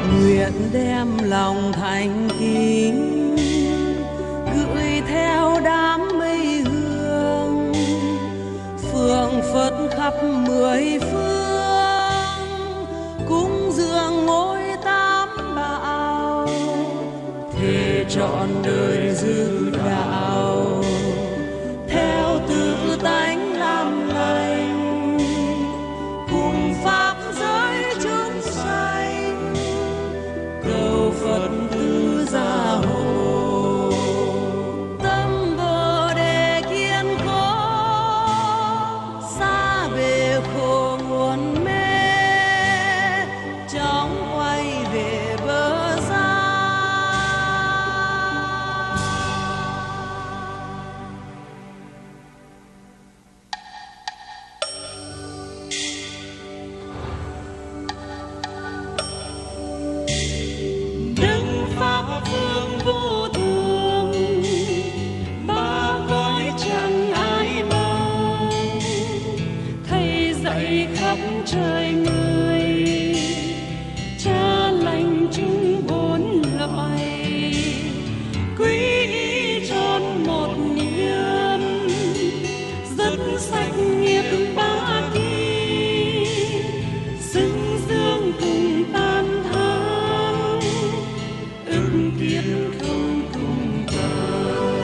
nguyện đem lòng thành kính gửi theo đám mây hương phượng phất khắp mười phương cúng dường ngôi Tam Bảo thề trọn đời giữ đạo theo tự tánh làm lành cùng pháp giới chúng sanh cầu Phật tư gia hộ tâm Bồ Đề kiên cố xa về khổ nguồn mê chóng quay về bờ gia. Đức Pháp Phương vô thường ba cõi chẳng ai bằng thầy dạy khắp trời người cha lành chúng bốn loại quý y tròn một niệm dứt sạch nghiệp ba kỳ xứng dương cùng tan tháng ưng kiến không cùng cầu.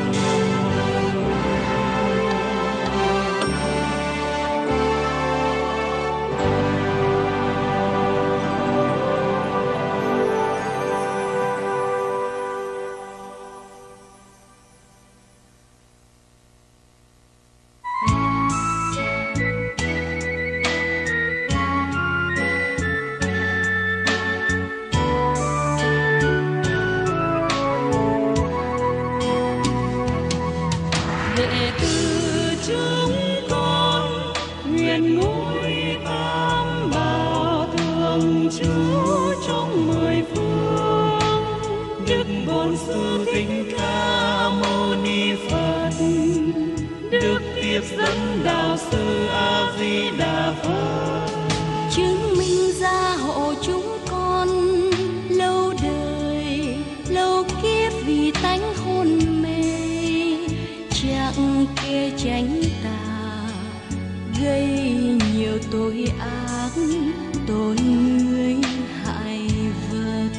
Đệ tử chúng con nguyện ngôi Tam Bảo thường trú trong mười phương. Đức Bổn Sư Thích Ca Mâu Ni Phật, Đức Tiếp Dẫn Đạo Sư A Di Đà Phật, chứng minh gia hộ chúng con lâu đời lâu kiếp vì tánh hôn mê chẳng kê tránh tà gây nhiều tội ác tội người hại vật.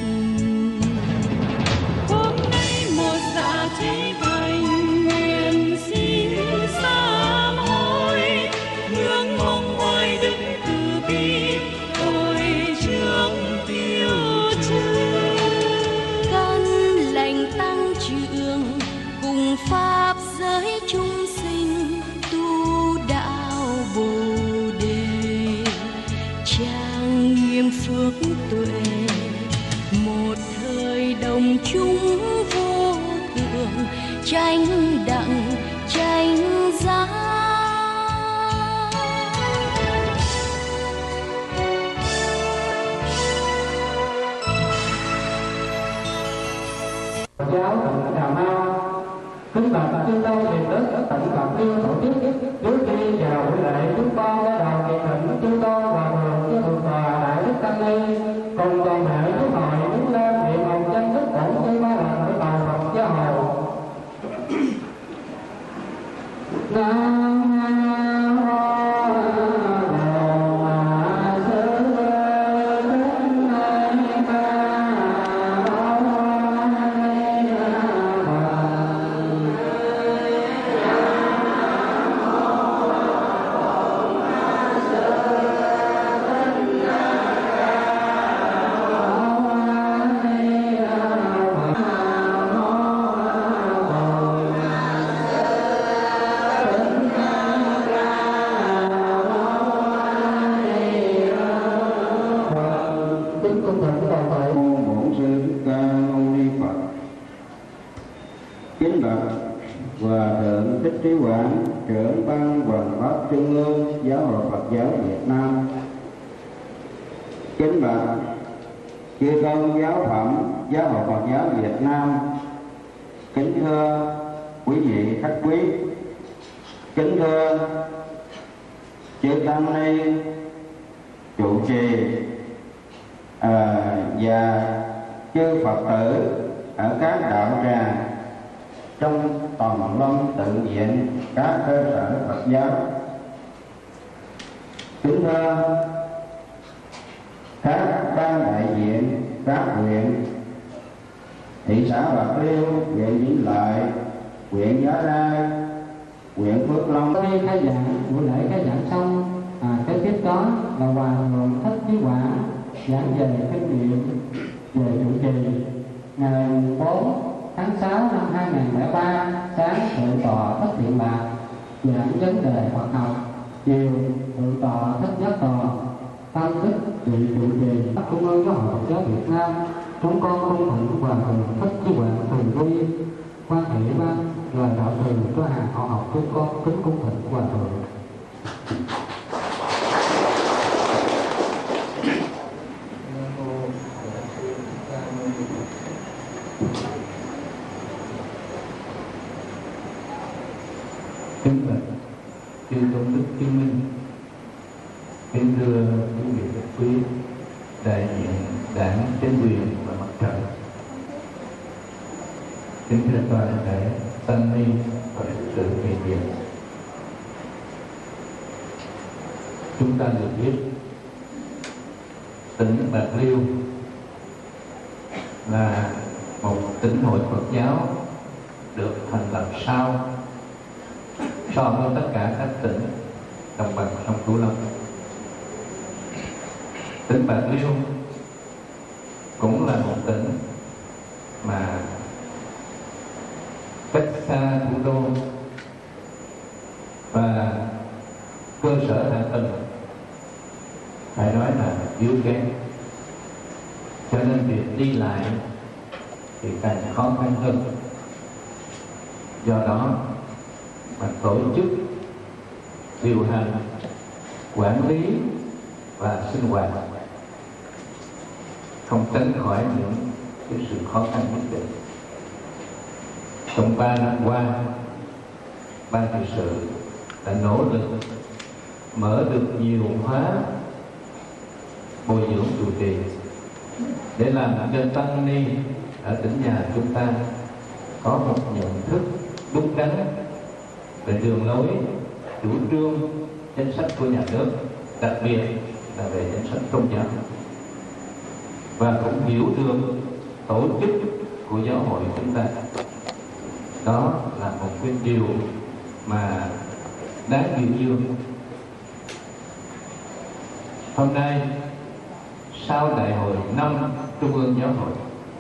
hôm nay một dạ trí thành nguyện xin sám hối ngưỡng mong oai đức từ bi ôi chương tiêu trừ Căn lành tăng trưởng cùng pháp giới chúng sinh tu đạo Bồ Đề trang nghiêm phước tuệ một thời đồng chúng vô thượng chánh đẳng chánh giác. Giáo tỉnh Cà Mau kính bạch chư tôn hiền đức tỉnh Bạc Liêu tổ chức. Trước khi vào buổi lễ chúng con đã đầu kỳ thỉnh chư tôn hòa thượng chư thượng tọa đại đức tăng ni cùng toàn thể chúng hội đứng lên niệm hồng danh đức bổn sư ba lần để cầu Phật gia hộ. Kính bạch Hòa thượng Thích Trí Quảng, trưởng ban Hoằng pháp Trung ương Giáo hội Phật giáo Việt Nam. Kính bạch chư tôn giáo phẩm Giáo hội Phật giáo Việt Nam. Kính thưa quý vị khách quý. Kính thưa chư tăng ni trụ trì và chư Phật tử ở các đạo tràng trong toàn long tự viện các cơ sở Phật giáo. Kính thưa các ban đại diện các huyện, thị xã Bạc Liêu, huyện Vĩnh Lợi, huyện Giá Rai, huyện Phước Long. Khi khai giảng, buổi lễ khai giảng xong, kế tiếp đó là Hòa Thượng Thích Chí Quảng giảng về kinh nghiệm về trụ trì. Ngày 4 tháng 6 năm 2003, sáng Thượng tọa Thích Thiện Bạc giảng vấn đề Phật học, chiều Thượng tọa Thích Giác Tòa tam đức vị trụ trì Trung ương Giáo hội Phật giáo Việt Nam. Chúng con cung thỉnh Hòa Thượng Thích Chí Quảng thường quy quan hệ ban lời đạo từ cho hàng họ học. Chúng con kính cung thỉnh Hòa Thượng. Kính bạch chư tôn đức chứng minh, kính thưa quý vị khách quý, đại diện đảng, chính quyền và mặt trận, kính thưa toàn thể tăng ni và sự hiện diện. Chúng ta được biết tỉnh Bạc Liêu là một tỉnh hội Phật giáo được thành lập sau với tất cả các tỉnh đồng bằng sông Cửu Long. Tỉnh Bạc Liêu cũng là một tỉnh mà cách xa thủ đô và cơ sở hạ tầng phải nói là yếu kém, cho nên việc đi lại thì càng khó khăn hơn. Do đó mà tổ chức, điều hành, quản lý và sinh hoạt không tránh khỏi những cái sự khó khăn nhất định. Trong 3 năm qua, ban trị sự đã nỗ lực mở được nhiều khóa bồi dưỡng trụ trì để làm cho tăng ni ở tỉnh nhà chúng ta có một nhận thức đúng đắn về đường lối, chủ trương, chính sách của nhà nước, đặc biệt là về chính sách tôn giáo, và cũng hiểu được tổ chức của giáo hội chúng ta. Đó là một cái điều mà đáng biểu dương. Hôm nay sau đại hội 5 Trung ương Giáo hội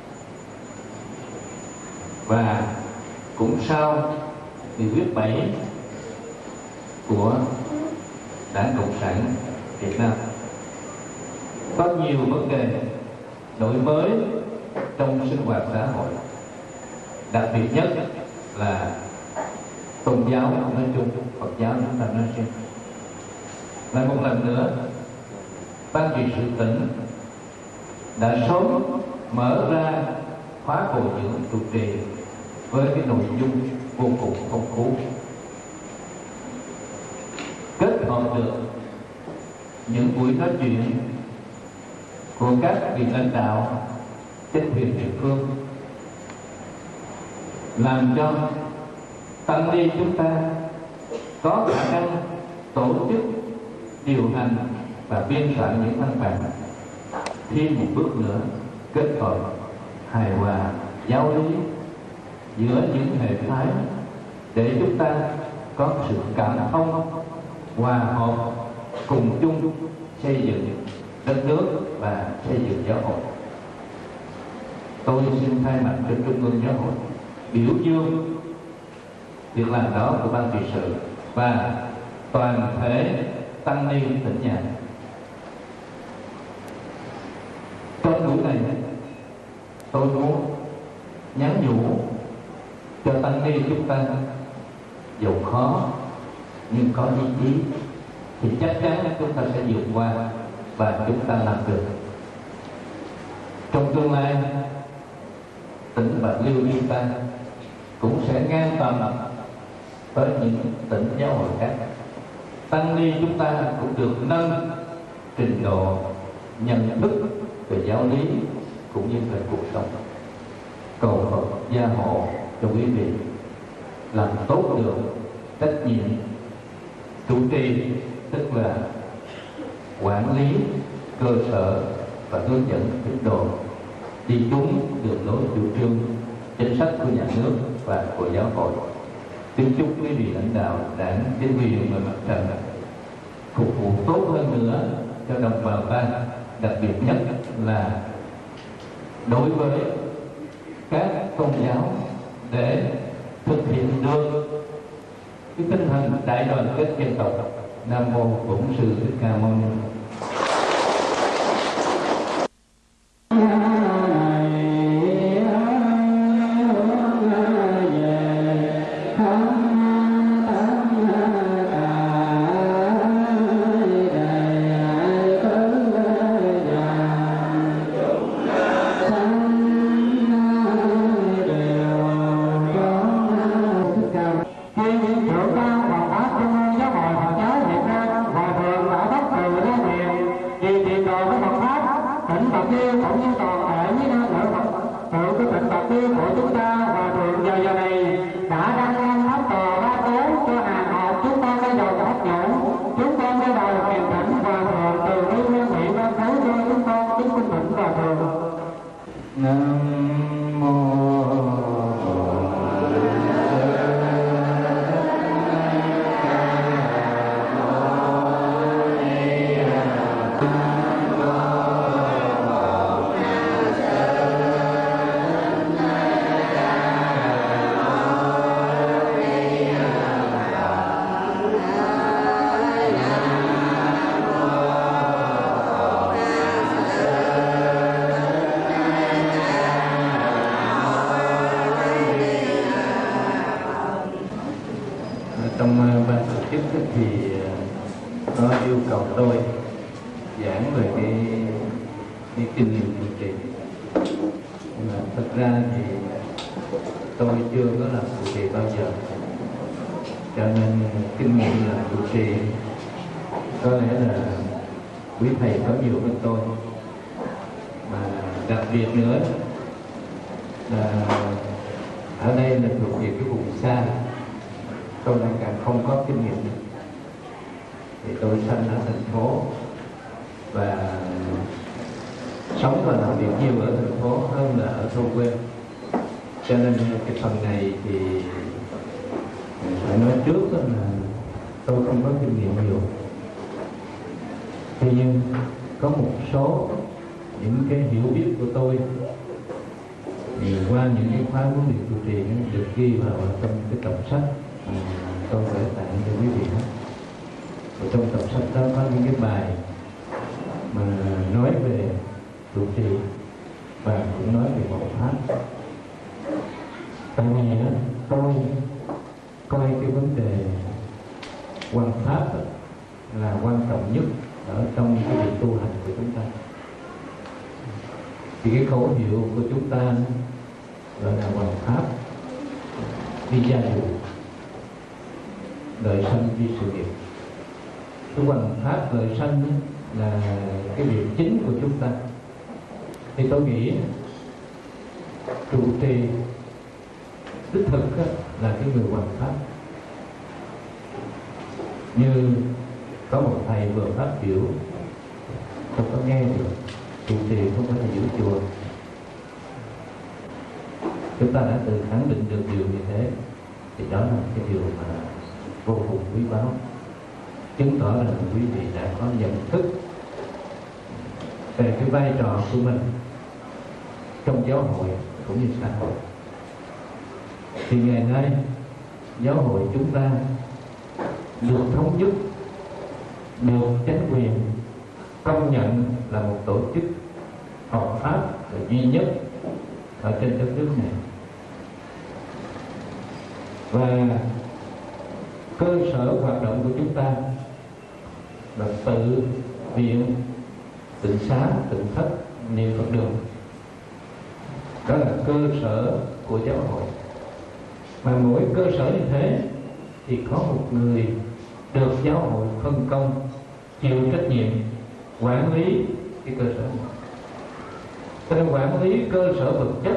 và cũng sau nghị quyết 7 của Đảng Cộng sản Việt Nam, có nhiều vấn đề đổi mới trong sinh hoạt xã hội, đặc biệt nhất là tôn giáo nói chung, Phật giáo chúng ta nói riêng. Lại một lần nữa, ban trị sự tỉnh đã sớm mở ra khóa bồi dưỡng trụ trì với cái nội dung vô cùng phong phú, kết hợp được những buổi nói chuyện của các vị lãnh đạo chính quyền địa phương, làm cho tăng ni chúng ta có khả năng tổ chức, điều hành và biên soạn những văn bản, thêm một bước nữa kết hợp hài hòa giáo lý giữa những hệ phái để chúng ta có sự cảm thông, hòa hợp, cùng chung xây dựng đất nước và xây dựng giáo hội. Tôi xin thay mặt cho Trung ương Giáo hội biểu dương việc làm đó của ban trị sự và toàn thể tăng ni tỉnh nhà. Trong buổi này, tôi muốn nhắn nhủ cho tăng ni chúng ta, dù khó nhưng có ý chí thì chắc chắn chúng ta sẽ vượt qua và chúng ta làm được. Trong tương lai, tỉnh Bạc Liêu chúng ta cũng sẽ ngang tầm với những tỉnh giáo hội khác. Tăng ni chúng ta cũng được nâng trình độ nhận thức về giáo lý, cũng như về cuộc sống. Cầu Phật gia hộ cho quý vị làm tốt được trách nhiệm chủ trì, tức là quản lý cơ sở và hướng dẫn tín đồ đi đúng đường lối chủ trương chính sách của nhà nước và của giáo hội. Kính chúc quý vị lãnh đạo đảng, chính quyền và mặt trận phục vụ tốt hơn nữa cho đồng bào ta, đặc biệt nhất là đối với các tôn giáo, để thực hiện được cái tinh thần đại đoàn kết dân tộc. Nam mô Bổn Sư Thích Ca Mâu Ni. Trong ban tổ chức thì có yêu cầu tôi giảng về cái kinh nghiệm trụ trì. Mà thật ra thì tôi chưa có làm trụ trì bao giờ, cho nên kinh nghiệm làm trụ trì có lẽ là quý thầy có nhiều hơn tôi. Mà đặc biệt nữa là ở đây là thuộc về cái vùng xa, tôi lại càng không có kinh nghiệm. Thì tôi sinh ở thành phố và sống và làm việc nhiều ở thành phố hơn là ở thôn quê, cho nên cái phần này thì phải nói trước là tôi không có kinh nghiệm nhiều. Tuy nhiên có một số những cái hiểu biết của tôi thì qua những cái khóa huấn luyện trụ trì được ghi vào trong cái tập sách tôi gửi tặng cho quý vị. Ở trong tập sách đó có những cái bài mà nói về trụ trì và cũng nói về hộ pháp. Tại vì tôi coi cái vấn đề hoằng pháp là quan trọng nhất ở trong cái việc tu hành của chúng ta. Thì cái khẩu hiệu của chúng ta gọi là hoằng pháp đi gia dù, đời sanh đi sự nghiệp. Cái hoằng pháp đời sanh là cái việc chính của chúng ta. Thì tôi nghĩ trụ trì đích thực là cái người hoằng pháp. Như có một thầy vừa phát biểu, tôi có nghe được, trụ trì không phải là giữ chùa. Chúng ta đã tự khẳng định được điều như thế, thì đó là cái điều mà vô cùng quý báu, chứng tỏ rằng quý vị đã có nhận thức về cái vai trò của mình trong giáo hội cũng như xã hội. Thì ngày nay giáo hội chúng ta được thống nhất, được chính quyền công nhận là một tổ chức hợp pháp và duy nhất ở trên đất nước này. Và cơ sở hoạt động của chúng ta là tự viện, tự xá, tự thất, niệm Phật đường. Đó là cơ sở của giáo hội. Mà mỗi cơ sở như thế thì có một người được giáo hội phân công chịu trách nhiệm quản lý cái cơ sở này. Cho nên quản lý cơ sở vật chất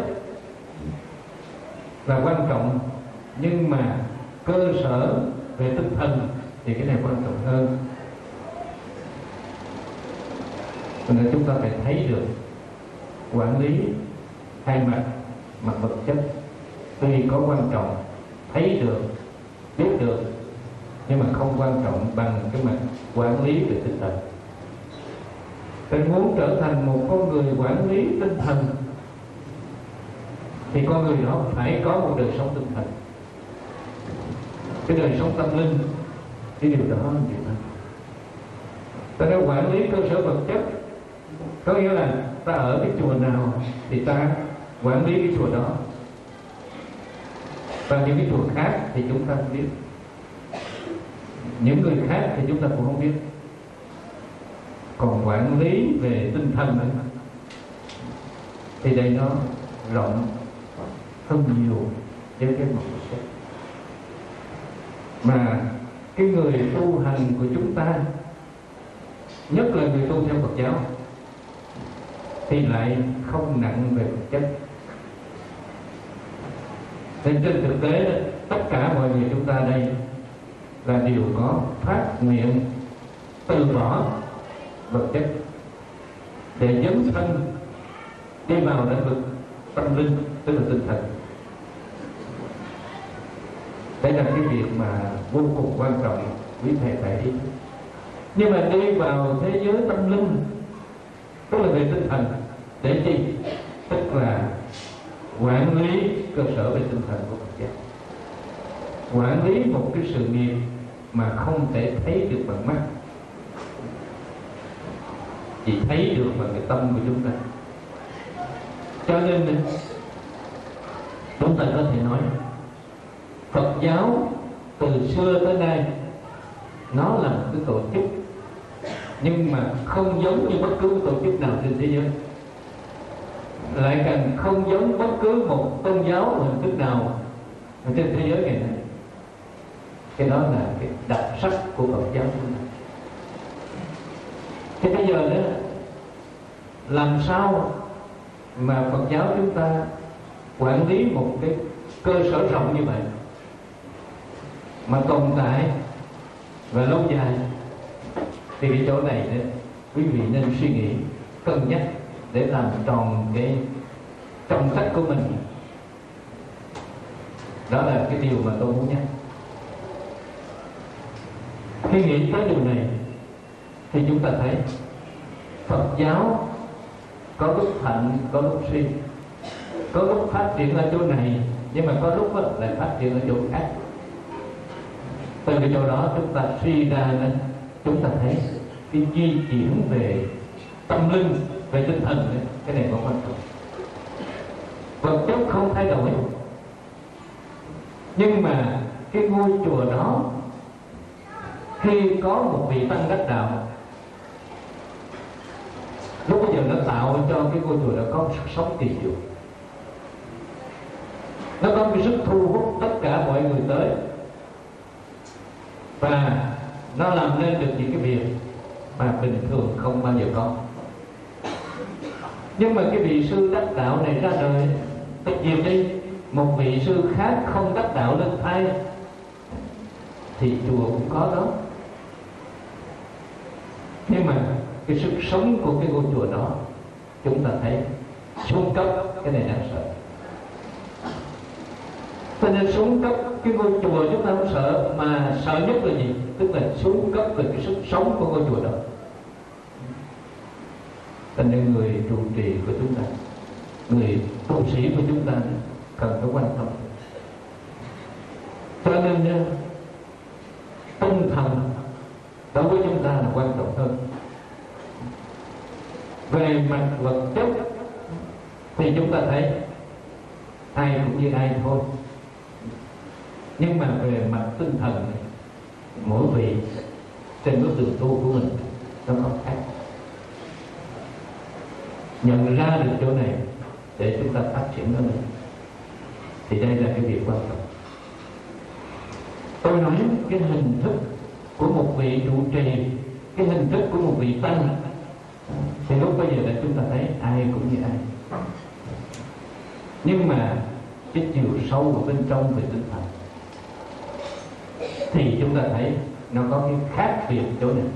là quan trọng, nhưng mà cơ sở về tinh thần thì cái này quan trọng hơn. Cho nên chúng ta phải thấy được quản lý hai mặt, mặt vật chất tuy có quan trọng, thấy được, biết được, nhưng mà không quan trọng bằng cái mặt quản lý về tinh thần. Mình muốn trở thành một con người quản lý tinh thần thì con người đó phải có một đời sống tinh thần, cái đời sống tâm linh, cái điều đó là gì đó. Ta đã quản lý cơ sở vật chất, có nghĩa là ta ở cái chùa nào thì ta quản lý cái chùa đó, và những cái chùa khác thì chúng ta không biết, những người khác thì chúng ta cũng không biết. Còn quản lý về tinh thần ấy, thì đây nó rộng hơn nhiều với cái mặt vật chất. Mà cái người tu hành của chúng ta, nhất là người tu theo Phật giáo, thì lại không nặng về vật chất. Nên trên thực tế tất cả mọi người chúng ta đây là đều có phát nguyện từ bỏ vật chất để dấn thân đi vào lĩnh vực tâm linh, tức là tinh thần. Đây là cái việc mà vô cùng quan trọng, quý thầy phải ý. Nhưng mà đi vào thế giới tâm linh, tức là về tinh thần, để chi? Tức là quản lý cơ sở về tinh thần của Phật giáo, quản lý một cái sự nghiệp mà không thể thấy được bằng mắt, chỉ thấy được bằng cái tâm của chúng ta. Cho nên chúng ta có thể nói Phật giáo từ xưa tới nay nó là một cái tổ chức, nhưng mà không giống như bất cứ tổ chức nào trên thế giới, lại càng không giống bất cứ một tôn giáo hình thức nào trên thế giới ngày nay. Cái đó là cái đặc sắc của Phật giáo chúng ta. Thế bây giờ đó, làm sao mà Phật giáo chúng ta quản lý một cái cơ sở rộng như vậy mà tồn tại và lâu dài? Thì cái chỗ này đấy, quý vị nên suy nghĩ, cân nhắc để làm tròn cái trọng trách của mình. Đó là cái điều mà tôi muốn nhắc. Khi nghĩ tới điều này thì chúng ta thấy Phật giáo có lúc thịnh, có lúc suy, có lúc phát triển ở chỗ này, nhưng mà có lúc lại phát triển ở chỗ khác. Từ cái chỗ đó chúng ta suy ra nên chúng ta thấy cái di chuyển về tâm linh, về tinh thần ấy, cái này có quan trọng. Vật chất không thay đổi, nhưng mà cái ngôi chùa đó khi có một vị tăng đắc đạo, lúc bây giờ nó tạo cho cái ngôi chùa đó có một sức sống kỳ diệu, nó có cái sức thu hút tất cả mọi người tới, và nó làm nên được những cái việc mà bình thường không bao giờ có. Nhưng mà cái vị sư đắc đạo này ra đời, tất nhiên đi một vị sư khác không đắc đạo lên thay thì chùa cũng có đó, nhưng mà cái sức sống của cái ngôi chùa đó chúng ta thấy xuống cấp, cái này đáng sợ. Cho nên xuống cấp cái ngôi chùa chúng ta không sợ, mà sợ nhất là gì? Tức là xuống cấp về cái sức sống của ngôi chùa đó. Cho nên người trụ trì của chúng ta, người tu sĩ của chúng ta cần phải quan tâm. Cho nên tinh thần đối với chúng ta là quan trọng hơn. Về mặt vật chất thì chúng ta thấy ai cũng như ai thôi, nhưng mà về mặt tinh thần mỗi vị trên bước đường tu của mình nó có khác. Nhận ra được chỗ này để chúng ta phát triển nó lên, thì đây là cái việc quan trọng. Tôi nói cái hình thức của một vị trụ trì, cái hình thức của một vị tăng, thì lúc bây giờ là chúng ta thấy ai cũng như ai. nhưng mà cái chiều sâu ở bên trong về tinh thần thì chúng ta thấy nó có cái khác biệt chỗ này,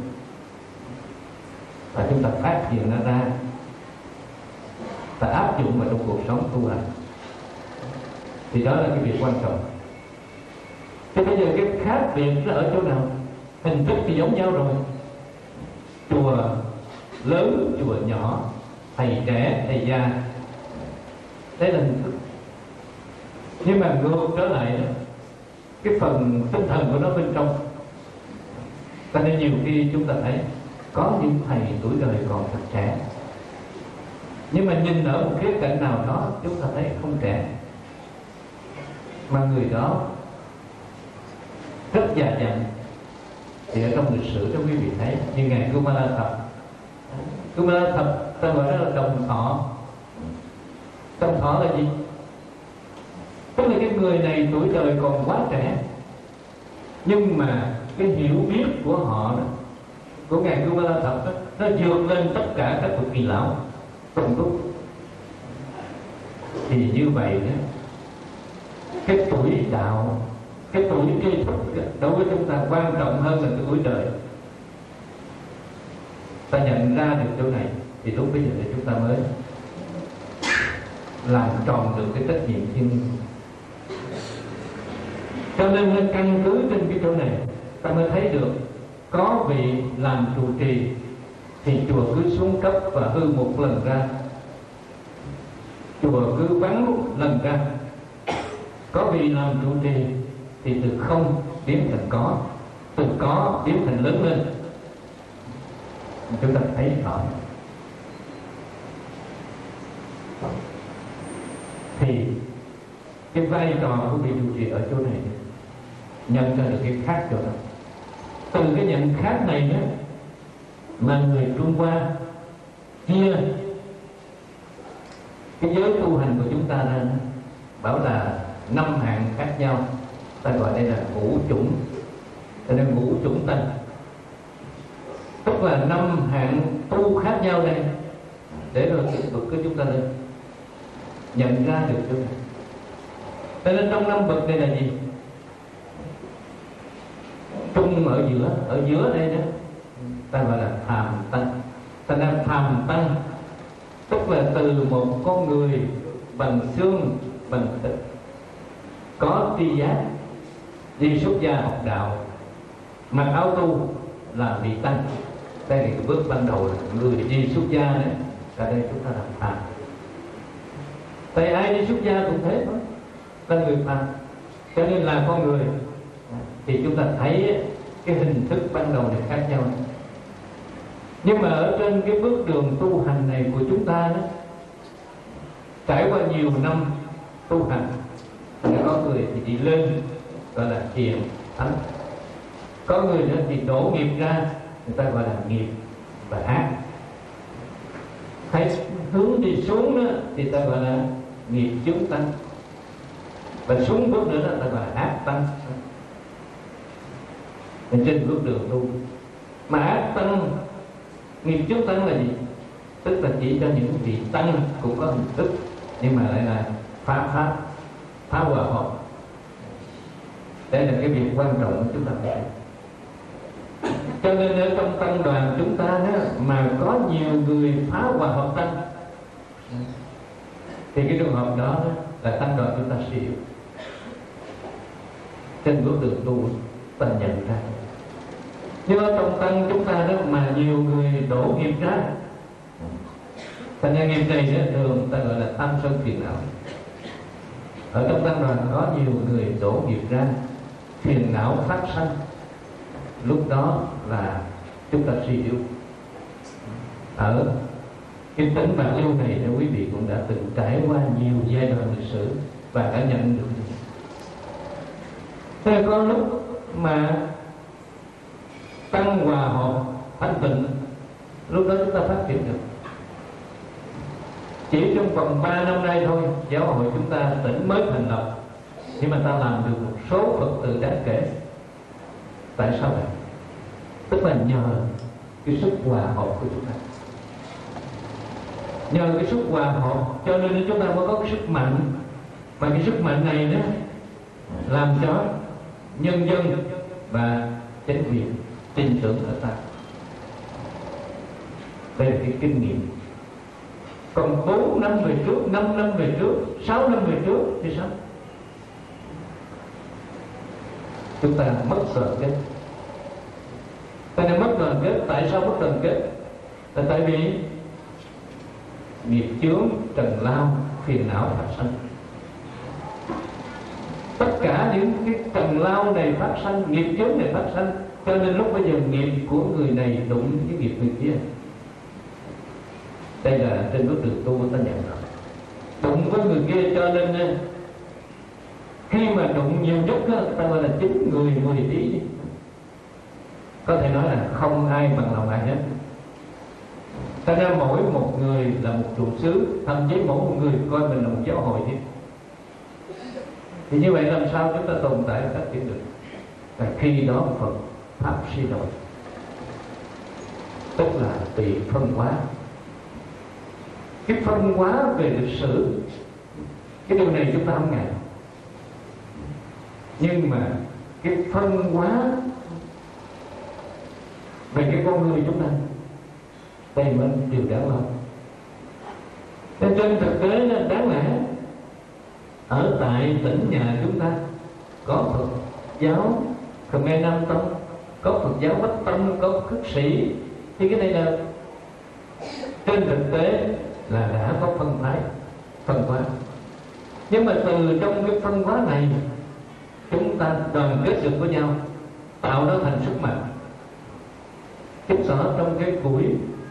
và chúng ta phát hiện nó ra và áp dụng vào trong cuộc sống tu hành, thì đó là cái việc quan trọng. Thế bây giờ cái khác biệt nó ở chỗ nào? Hình thức thì giống nhau rồi, chùa lớn, chùa nhỏ, thầy trẻ, thầy già, đấy là hình thức. Nhưng mà ngược trở lại đó, cái phần tinh thần của nó bên trong. Cho nên nhiều khi chúng ta thấy có những thầy tuổi đời còn thật trẻ, nhưng mà nhìn ở một khía cạnh nào đó chúng ta thấy không trẻ, mà người đó rất già dặn. Thì ở trong lịch sử đó quý vị thấy như ngài Kumara Thập. Kumara Thập ta gọi đó là đồng thọ. Đồng thọ là gì? Tức là cái người này tuổi đời còn quá trẻ, nhưng mà cái hiểu biết của họ đó, của ngài Kumara Thập đó, nó vượt lên tất cả các bậc kỳ lão trong lúc. Thì như vậy đó, cái tuổi đạo, cái tuổi tri thức đối với chúng ta quan trọng hơn là cái tuổi đời. Ta nhận ra được chỗ này thì lúc bây giờ thì chúng ta mới làm tròn được cái trách nhiệm thiên. Cho nên căn cứ trên cái chỗ này ta mới thấy được có vị làm trụ trì thì chùa cứ xuống cấp và hư một lần ra, chùa cứ vắng lần ra. Có vị làm trụ trì thì từ không biến thành có, từ có biến thành lớn lên. Chúng ta thấy rõ. Thì cái vai trò của vị trụ trì ở chỗ này nhận ra được cái khác chỗ đó. Từ cái nhận khác này đó mà người Trung Hoa chia cái giới tu hành của chúng ta ra, bảo là 5 hạng khác nhau. Ta gọi đây là ngũ chủng, cho nên ngũ chủng tăng, tức là 5 hạng tu khác nhau đây, để rồi tiếp tục của chúng ta lên nhận ra được chỗ này. Cho nên trong 5 bậc đây là gì? Trung ở giữa đây đó ta gọi là phàm tăng. Ta nên phàm tăng tức là từ một con người bằng xương bằng thịt, có tri giác, đi xuất gia học đạo, mặc áo tu là vị tăng. Đây là cái bước ban đầu là người đi xuất gia đấy. Ở đây chúng ta làm phàm. Tại ai đi xuất gia cũng thế thôi, là người phàm, cho nên là con người. Thì chúng ta thấy cái hình thức ban đầu này khác nhau. Nhưng mà ở trên cái bước đường tu hành này của chúng ta đó, trải qua nhiều năm tu hành, có người thì đi lên gọi là thiền thánh, có người nữa thì đổ nghiệp ra, người ta gọi là nghiệp và ác. Hay hướng đi xuống đó thì ta gọi là nghiệp chướng tăng, và xuống bước nữa đó ta gọi là ác tăng. Trên bước đường tu mà ác tăng, nghiệp chướng tăng là gì? Tức là chỉ cho những vị tăng cũng có hình thức, nhưng mà lại là phá hòa hợp. Đây là cái việc quan trọng của chúng ta. Cho nên ở trong tăng đoàn chúng ta đó, mà có nhiều người phá hòa hợp tăng, thì cái trường hợp đó là tăng đoàn chúng ta suy yếu. Trên bước đường tu ta nhận ra. Nhưng ở trong tăng chúng ta đó mà nhiều người đổ nghiệp ra, thành ra nghiệp này đó, thường ta gọi là tham sân phiền não. Ở trong tăng đoàn có nhiều người đổ nghiệp ra, phiền não phát sanh, lúc đó là chúng ta suy yếu. Ở cái tỉnh Bạc Liêu này thì quý vị cũng đã từng trải qua nhiều giai đoạn lịch sử và đã nhận được. Thế có lúc mà tăng hòa hợp thanh tịnh, lúc đó chúng ta phát triển được. Chỉ trong vòng 3 năm nay thôi, giáo hội chúng ta tỉnh mới thành lập, nhưng mà ta làm được một số Phật tử đáng kể. Tại sao vậy? Tức là nhờ cái sức hòa hợp của chúng ta. Nhờ cái sức hòa hợp cho nên chúng ta mới có cái sức mạnh, và cái sức mạnh này đó làm cho nhân dân và chính quyền tin tưởng ở ta. Đây là cái kinh nghiệm. Còn 4 năm về trước, 5 năm về trước, 6 năm về trước thì sao? Chúng ta mất đoàn kết. Ta nên mất đoàn kết. Tại sao mất đoàn kết? Là tại vì nghiệp chướng, trần lao, phiền não phát sinh. Tất cả những cái trần lao này phát sinh, nghiệp chướng này phát sinh, cho nên lúc bây giờ nghiệp của người này đụng với nghiệp người kia. Đây là trên bước đường tu ta nhận rồi. Đụng với người kia cho nên khi mà đụng nhiều nhất đó, ta gọi là 9 người 10 ý. Có thể nói là không ai bằng lòng ai hết. Ta ra mỗi một người là một trụ xứ, thậm chí mỗi một người coi mình là một giáo hội chứ. Thì như vậy làm sao chúng ta tồn tại phát triển được? Và khi đó Phật Pháp suy đổi, tức là bị phân hóa. Cái phân hóa về lịch sử, cái điều này chúng ta không ngại. Nhưng mà cái phân hóa về cái con người chúng ta, đây mới điều đáng lo. Nên trên thực tế là đáng lẽ ở tại tỉnh nhà chúng ta có Phật giáo Khmer Nam Tông, có Phật giáo Bắc Tông, có khất sĩ, thì cái này là trên thực tế là đã có phân phái, phân hóa. Nhưng mà từ trong cái phân hóa này chúng ta đoàn kết được với nhau, tạo nó thành sức mạnh. Chúng ta trong cái buổi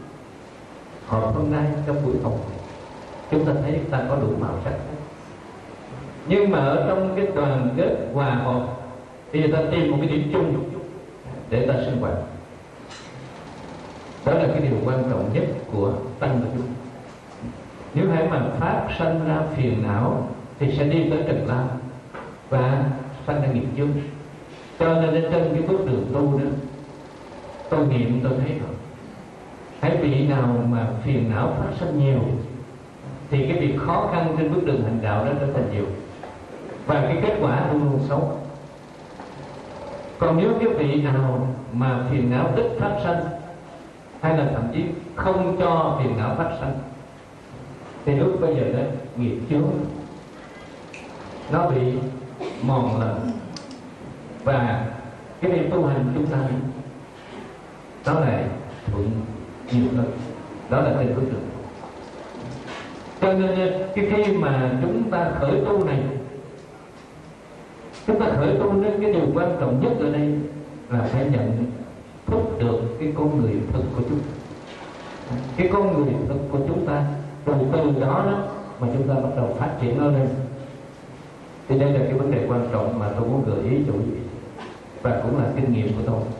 họp hôm nay, trong buổi họp chúng ta thấy ta có đủ màu sắc. Nhưng mà ở trong cái đoàn kết hòa hợp thì người ta tìm một cái điểm chung để ta sinh hoạt. Đó là cái điều quan trọng nhất của tăng của chúng. Nếu hãy mà phát sanh ra phiền não thì sẽ đi tới trần lao và sanh ra nghiệp chướng. Cho nên trên cái bước đường tu đó, tôi nghiệm tôi thấy rồi, hãy vị nào mà phiền não phát sinh nhiều thì cái việc khó khăn trên bước đường hành đạo đó trở thành nhiều, và cái kết quả luôn luôn xấu. Còn nếu cái vị nào mà phiền não ít phát sinh, hay là thậm chí không cho phiền não phát sinh, thì lúc bây giờ đó nghiệp chướng nó bị mòn lần, và cái việc tu hành chúng ta đó là thuận nhiều hơn. Đó là trên bước đường. Cho nên cái khi mà chúng ta khởi tu này, chúng ta khởi tu nên cái điều quan trọng nhất ở đây là phải nhận thức được cái con người thực của chúng ta, cái con người thực của chúng ta, rồi từ đó mà chúng ta bắt đầu phát triển nó lên. Thì đây là cái vấn đề quan trọng mà tôi muốn gợi ý cho quý vị, và cũng là kinh nghiệm của tôi.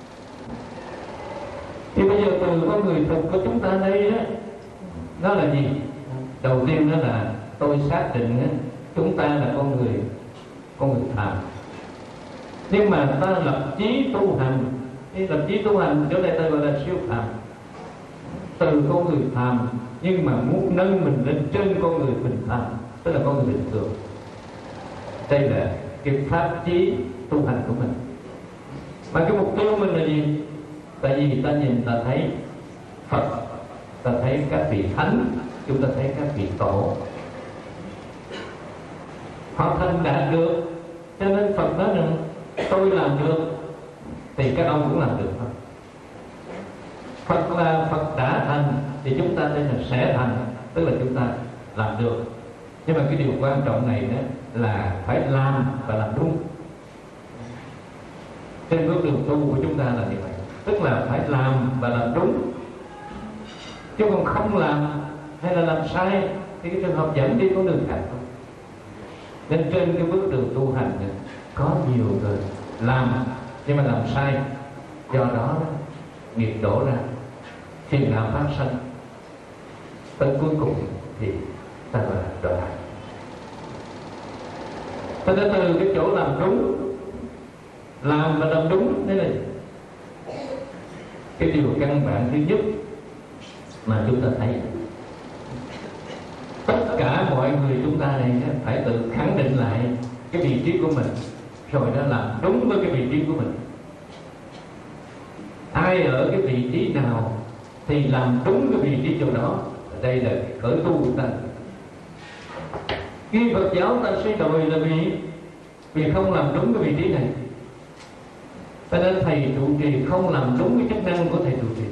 Thì bây giờ từ con người thực của chúng ta đây đó, nó là gì? Đầu tiên đó là tôi xác định đó, chúng ta là con người phàm. Nhưng mà ta lập chí tu hành, cái lập chí tu hành chỗ đây ta gọi là siêu phàm. Từ con người phàm nhưng mà muốn nâng mình lên trên con người bình phàm, tức là con người bình thường. Đây là cái pháp chí tu hành của mình. Mà cái mục tiêu mình là gì? Tại vì ta nhìn ta thấy Phật, ta thấy các vị thánh, chúng ta thấy các vị tổ họ thành đạt được, cho nên Phật nói rằng tôi làm được thì các ông cũng làm được thôi. Phật là Phật đã thành thì chúng ta đây là sẽ thành, tức là chúng ta làm được. Nhưng mà cái điều quan trọng này đó là phải làm và làm đúng. Trên bước đường tu của chúng ta là như vậy, tức là phải làm và làm đúng, chứ còn không làm hay là làm sai thì cái trường hợp dẫn đi con đường khác thôi. Nên trên cái bước đường tu hành này, có nhiều người làm nhưng mà làm sai, do đó nghiệp đổ ra, phiền não phát sinh, tới cuối cùng thì ta gọi là đọa. Cho nên từ cái chỗ làm đúng, làm và làm đúng, đây là cái điều căn bản thứ nhất mà chúng ta thấy. mọi người chúng ta này phải tự khẳng định lại cái vị trí của mình, rồi đó làm đúng với cái vị trí của mình. Ai ở cái vị trí nào thì làm đúng cái vị trí chỗ đó. Đây là khởi tu của ta. Khi Phật giáo ta suy đồi là vì không làm đúng cái vị trí này. Cho nên thầy trụ trì không làm đúng cái chức năng của thầy trụ trì.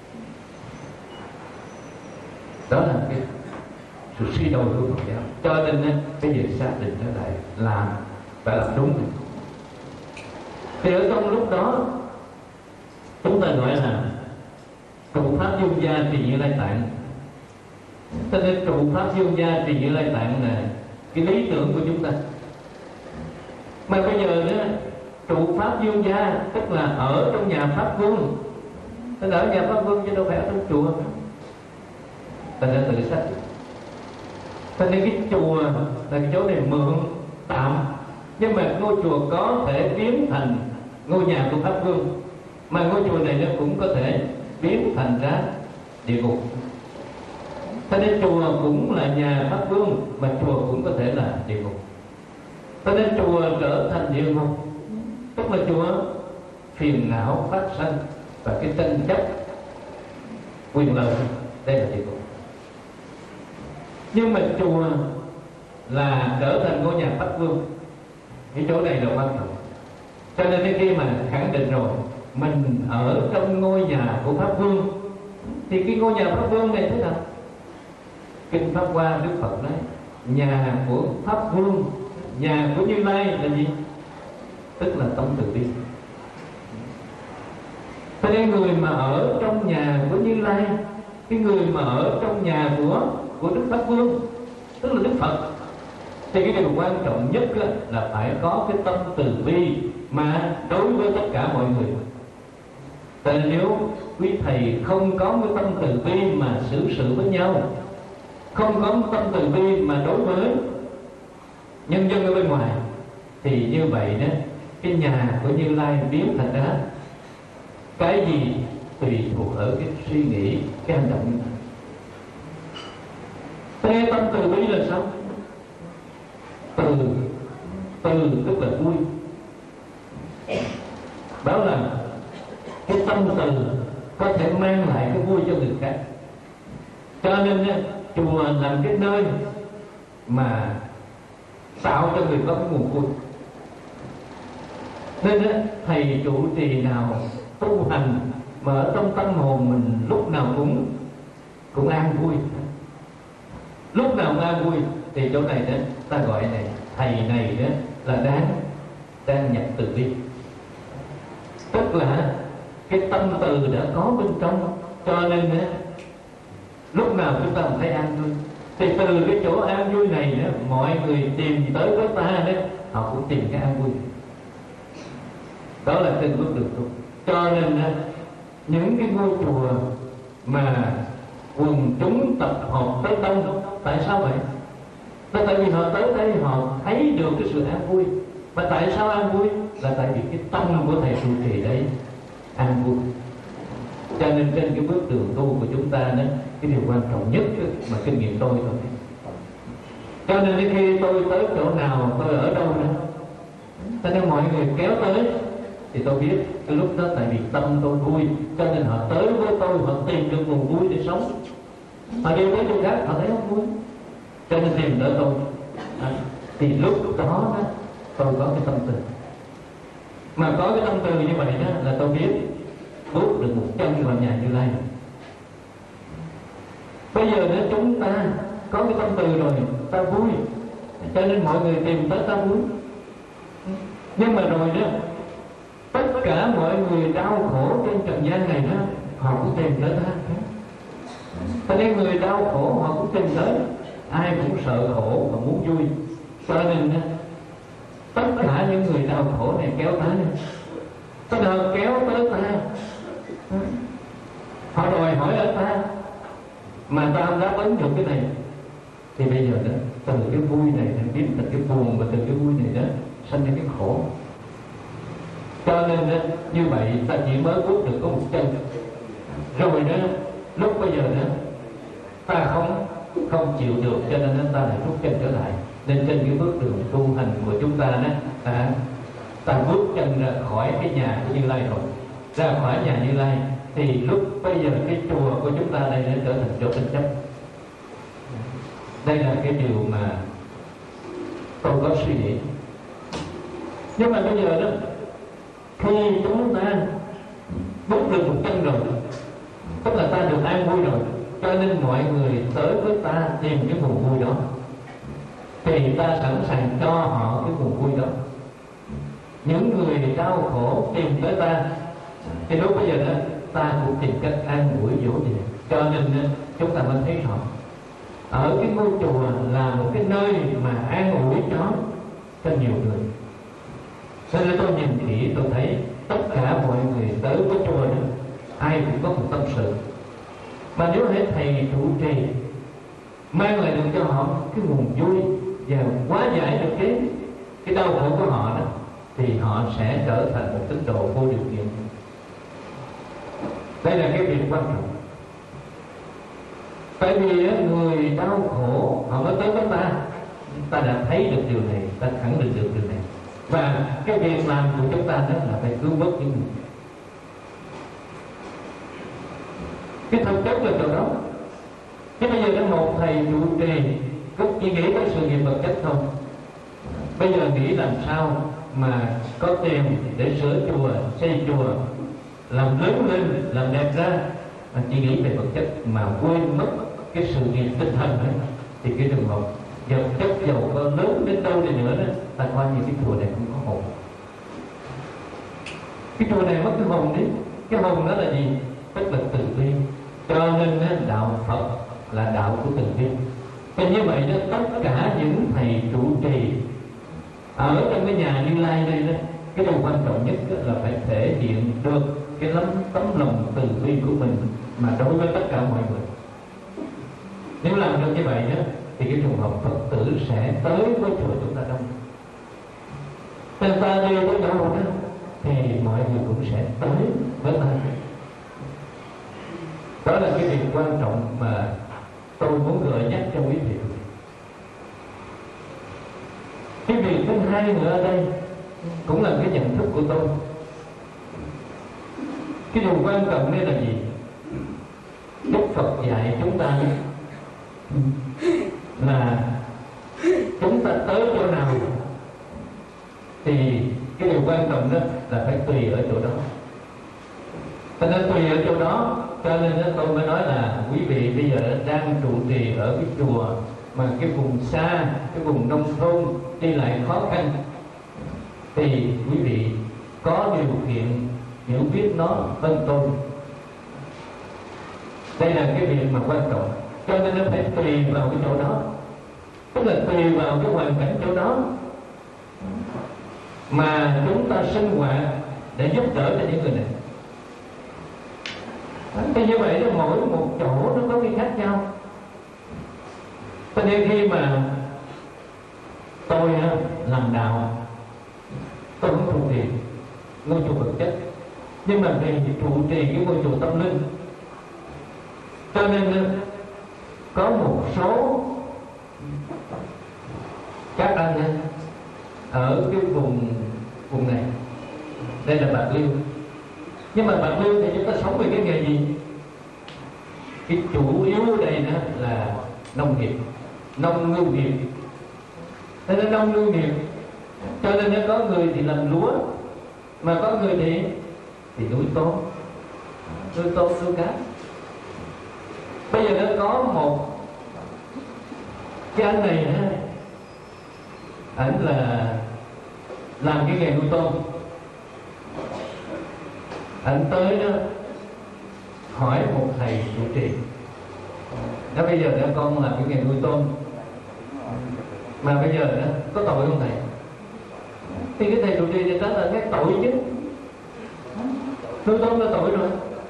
Đó là cái sự suy đồi của Phật giáo. Cho nên cái việc xác định trở lại làm phải làm đúng. Thì ở trong lúc đó chúng ta gọi là trụ pháp dung gia trì Như Lai Tạng. Cho nên trụ pháp dung gia trì Như Lai Tạng là cái lý tưởng của chúng ta. Mà bây giờ nữa, trụ pháp dung gia tức là ở trong nhà pháp vương. Tức là ở nhà pháp vương chứ đâu phải ở trong chùa. Ta đã tự xác định. Cho nên cái chùa là cái chỗ này mượn tạm, nhưng mà ngôi chùa có thể biến thành ngôi nhà của pháp vương, mà ngôi chùa này nó cũng có thể biến thành ra địa ngục. Cho nên chùa cũng là nhà pháp vương, mà chùa cũng có thể là địa ngục. Cho nên chùa trở thành địa ngục, tức là chùa phiền não phát sanh và cái tranh chấp quyền lợi, đây là địa ngục. Nhưng mà chùa là trở thành ngôi nhà pháp vương, cái chỗ này là quan trọng. Cho nên khi mà khẳng định rồi mình ở trong ngôi nhà của pháp vương, thì cái ngôi nhà pháp vương này thế nào? Kinh Pháp Hoa Đức Phật nói nhà của pháp vương, nhà của Như Lai là gì? Tức là tâm từ bi. Cho nên người mà ở trong nhà của Như Lai, cái người mà ở trong nhà của Đức Pháp Vương, tức là Đức Phật, thì cái điều quan trọng nhất là phải có cái tâm từ bi mà đối với tất cả mọi người. Tại nếu quý thầy không có cái tâm từ bi mà xử sự với nhau, không có tâm từ bi mà đối với nhân dân ở bên ngoài, thì như vậy đó, cái nhà của Như Lai biến thành ra cái gì tùy thuộc ở cái suy nghĩ, cái hành động như vậy. Thế tâm từ bi là sao? Từ tức là vui. Bảo là cái tâm từ có thể mang lại cái vui cho người khác. Cho nên chùa làm cái nơi mà tạo cho người có cái nguồn vui. Nên thầy trụ trì nào tu hành mà ở trong tâm hồn mình lúc nào cũng an vui, lúc nào cũng an vui, thì chỗ này đó ta gọi này thầy này đó là đang nhập từ bi. Tức là cái tâm từ đã có bên trong, cho nên đó, lúc nào chúng ta cũng thấy an vui. Thì từ cái chỗ an vui này đó, mọi người tìm tới với ta đó, họ cũng tìm cái an vui. Đó là trên bước đường tu. Cho nên đó, những cái ngôi chùa mà quần chúng tập hợp tới đông, tại sao vậy? Tại vì họ tới đây họ thấy được cái sự an vui. Mà tại sao an vui? Là tại vì cái tâm của thầy trụ trì đấy an vui. Cho nên trên cái bước đường tu của chúng ta đó, cái điều quan trọng nhất mà kinh nghiệm tôi thôi. Cho nên khi tôi tới chỗ nào, tôi ở đâu nữa, cho nên mọi người kéo tới thì tôi biết cái lúc đó tại vì tâm tôi vui, cho nên họ tới với tôi, họ tìm được nguồn vui để sống. Họ đi tới chỗ khác họ thấy không vui, cho nên tìm tới tôi. Thì lúc đó tôi có cái tâm từ. Mà có cái tâm từ như vậy đó là tôi biết bước được một chân vào nhà Như Lai. Bây giờ nếu chúng ta có cái tâm từ rồi, ta vui, cho nên mọi người tìm tới ta vui. Nhưng mà rồi đó, tất cả mọi người đau khổ trên trần gian này đó, họ cũng tìm tới ta. Cho nên người đau khổ họ cũng tìm tới. Ai cũng sợ khổ và muốn vui. Cho nên tất cả những người đau khổ này kéo tới, tất cả họ kéo tới ta, họ đòi hỏi ở ta, mà ta không đáp ứng được cái này, thì bây giờ đó từ cái vui này nó biến thành cái buồn, và từ cái vui này đó sanh ra cái khổ. Cho nên đó, như vậy ta chỉ mới bước được có một chân. Rồi đó, lúc bây giờ đó ta không chịu được, cho nên ta lại rút chân trở lại. Nên trên cái bước đường tu hành của chúng ta đó, ta bước chân ra khỏi cái nhà của Như Lai rồi, ra khỏi nhà Như Lai, thì lúc bây giờ cái chùa của chúng ta đây đã trở thành chỗ tranh chấp. Đây là cái điều mà tôi có suy nghĩ. Nhưng mà bây giờ đó, khi chúng ta bước được một chân rồi, tức là ta được an vui rồi, cho nên mọi người tới với ta tìm cái nguồn vui đó, thì ta sẵn sàng cho họ cái nguồn vui đó. Những người đau khổ tìm tới ta, thì lúc bây giờ đó ta cũng tìm cách an ủi dỗ về. Cho nên chúng ta mới thấy rõ ở cái ngôi chùa là một cái nơi mà an ủi cho nhiều người. Cho nên tôi nhìn kỹ tôi thấy tất cả mọi người tới với chùa đó, ai cũng có một tâm sự. Mà nếu hễ thầy trụ trì mang lại được cho họ cái nguồn vui và hóa giải được cái đau khổ của họ đó, thì họ sẽ trở thành một tín đồ vô điều kiện. Đây là cái việc quan trọng. Tại vì người đau khổ họ mới tới với ta đã thấy được điều này, ta khẳng định được điều này. Và cái việc làm của chúng ta đó là phải cứu vớt những người. Cái thực chất là điều đó. Chứ bây giờ một thầy trụ trì cứ chỉ nghĩ tới sự nghiệp vật chất thôi. Bây giờ nghĩ làm sao mà có tiền để sửa chùa, xây chùa, làm lớn lên, làm đẹp ra, mà chỉ nghĩ về vật chất mà quên mất cái sự nghiệp tinh thần ấy, thì cái trường hợp vật chất giàu có lớn đến đâu đi nữa đó, ta coi như cái chùa này cũng có hồn. Cái chùa này mất cái hồn đi. Cái hồn đó là gì? Tức là từ bi. Cho nên đạo Phật là đạo của từ bi. Và như vậy đó, tất cả những thầy trụ trì ở trong cái nhà Như Lai đây đó, cái điều quan trọng nhất là phải thể hiện được cái tấm lòng từ bi của mình mà đối với tất cả mọi người. Nếu làm được như vậy đó, thì cái trường hợp Phật tử sẽ tới với chùa chúng ta đông. Nên ta đi tới đâu đó thì mọi người cũng sẽ tới với ta. Đó là cái điều quan trọng mà tôi muốn gợi nhắc cho quý vị. Cái việc thứ hai nữa ở đây cũng là cái nhận thức của tôi. Cái điều quan trọng đây là gì? Đức Phật dạy chúng ta là chúng ta tới chỗ nào thì cái điều quan trọng đó là phải tùy ở chỗ đó. Cho nên tùy ở chỗ đó, cho nên tôi mới nói là quý vị bây giờ đang trụ trì ở cái chùa mà cái vùng xa, cái vùng nông thôn đi lại khó khăn, thì quý vị có điều kiện hiểu biết nó hơn tôi. Đây là cái việc mà quan trọng. Cho nên nó phải tùy vào cái chỗ đó, tức là tùy vào cái hoàn cảnh chỗ đó mà chúng ta sinh hoạt để giúp đỡ cho những người này. Thì như vậy đó, mỗi một chỗ nó có cái khác nhau. Cho nên khi mà tôi làm đạo, tôi không trụ trì ngôi chùa vật chất, nhưng mà vì trụ trì cái ngôi chùa tâm linh, cho nên có một số các anh ở cái vùng này, đây là Bạc Liêu. Nhưng mà Bạc Liêu thì chúng ta sống về cái nghề gì? Cái chủ yếu ở đây đó là nông nghiệp, nông ngư nghiệp. Thế nên nông ngư nghiệp, cho nên nó có người thì làm lúa, mà có người thì nuôi tôm, nuôi cá. Bây giờ nó có một cái anh này ảnh là làm cái nghề nuôi tôm. Ảnh tới đó hỏi một thầy trụ trì, nó bây giờ đó con làm cái nghề nuôi tôm, mà bây giờ đó có tội không thầy? Thì cái thầy trụ trì thì đó là cái tội chứ. Nuôi tôm là tội rồi,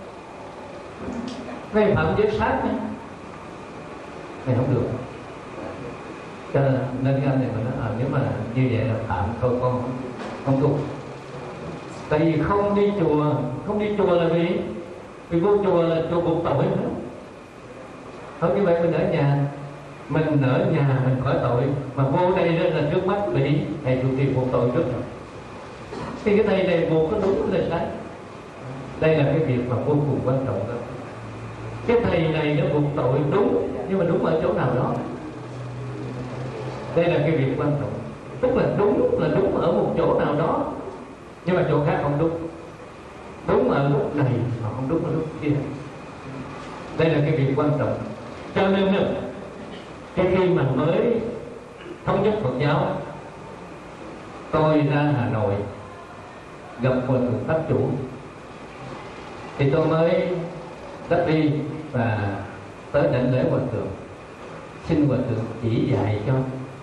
về phạm giới sát này, này không được. Cho nên cái anh này mà nói nếu mà như vậy là phạm, thôi con không tu. Tại vì không đi chùa là vì vô chùa là chùa buộc tội nữa. Thôi như vậy mình ở nhà mình ở nhà mình khỏi tội, mà vô đây đó là trước mắt bị thầy trụ trì buộc tội trước rồi. Thì cái thầy này buộc có đúng là sai. Đây là cái việc mà vô cùng quan trọng đó. Cái thầy này nó buộc tội đúng, nhưng mà đúng ở chỗ nào đó. Đây là cái việc quan trọng. Tức là đúng ở một chỗ nào đó, nhưng mà chỗ khác không đúng. Đúng ở lúc này mà không đúng ở lúc kia. Đây là cái việc quan trọng. Cho nên cái khi mà mới thống nhất Phật giáo, tôi ra Hà Nội gặp Hòa thượng Pháp Chủ, thì tôi mới đắp đi và tới đảnh lễ Hòa thượng, xin Hòa thượng chỉ dạy cho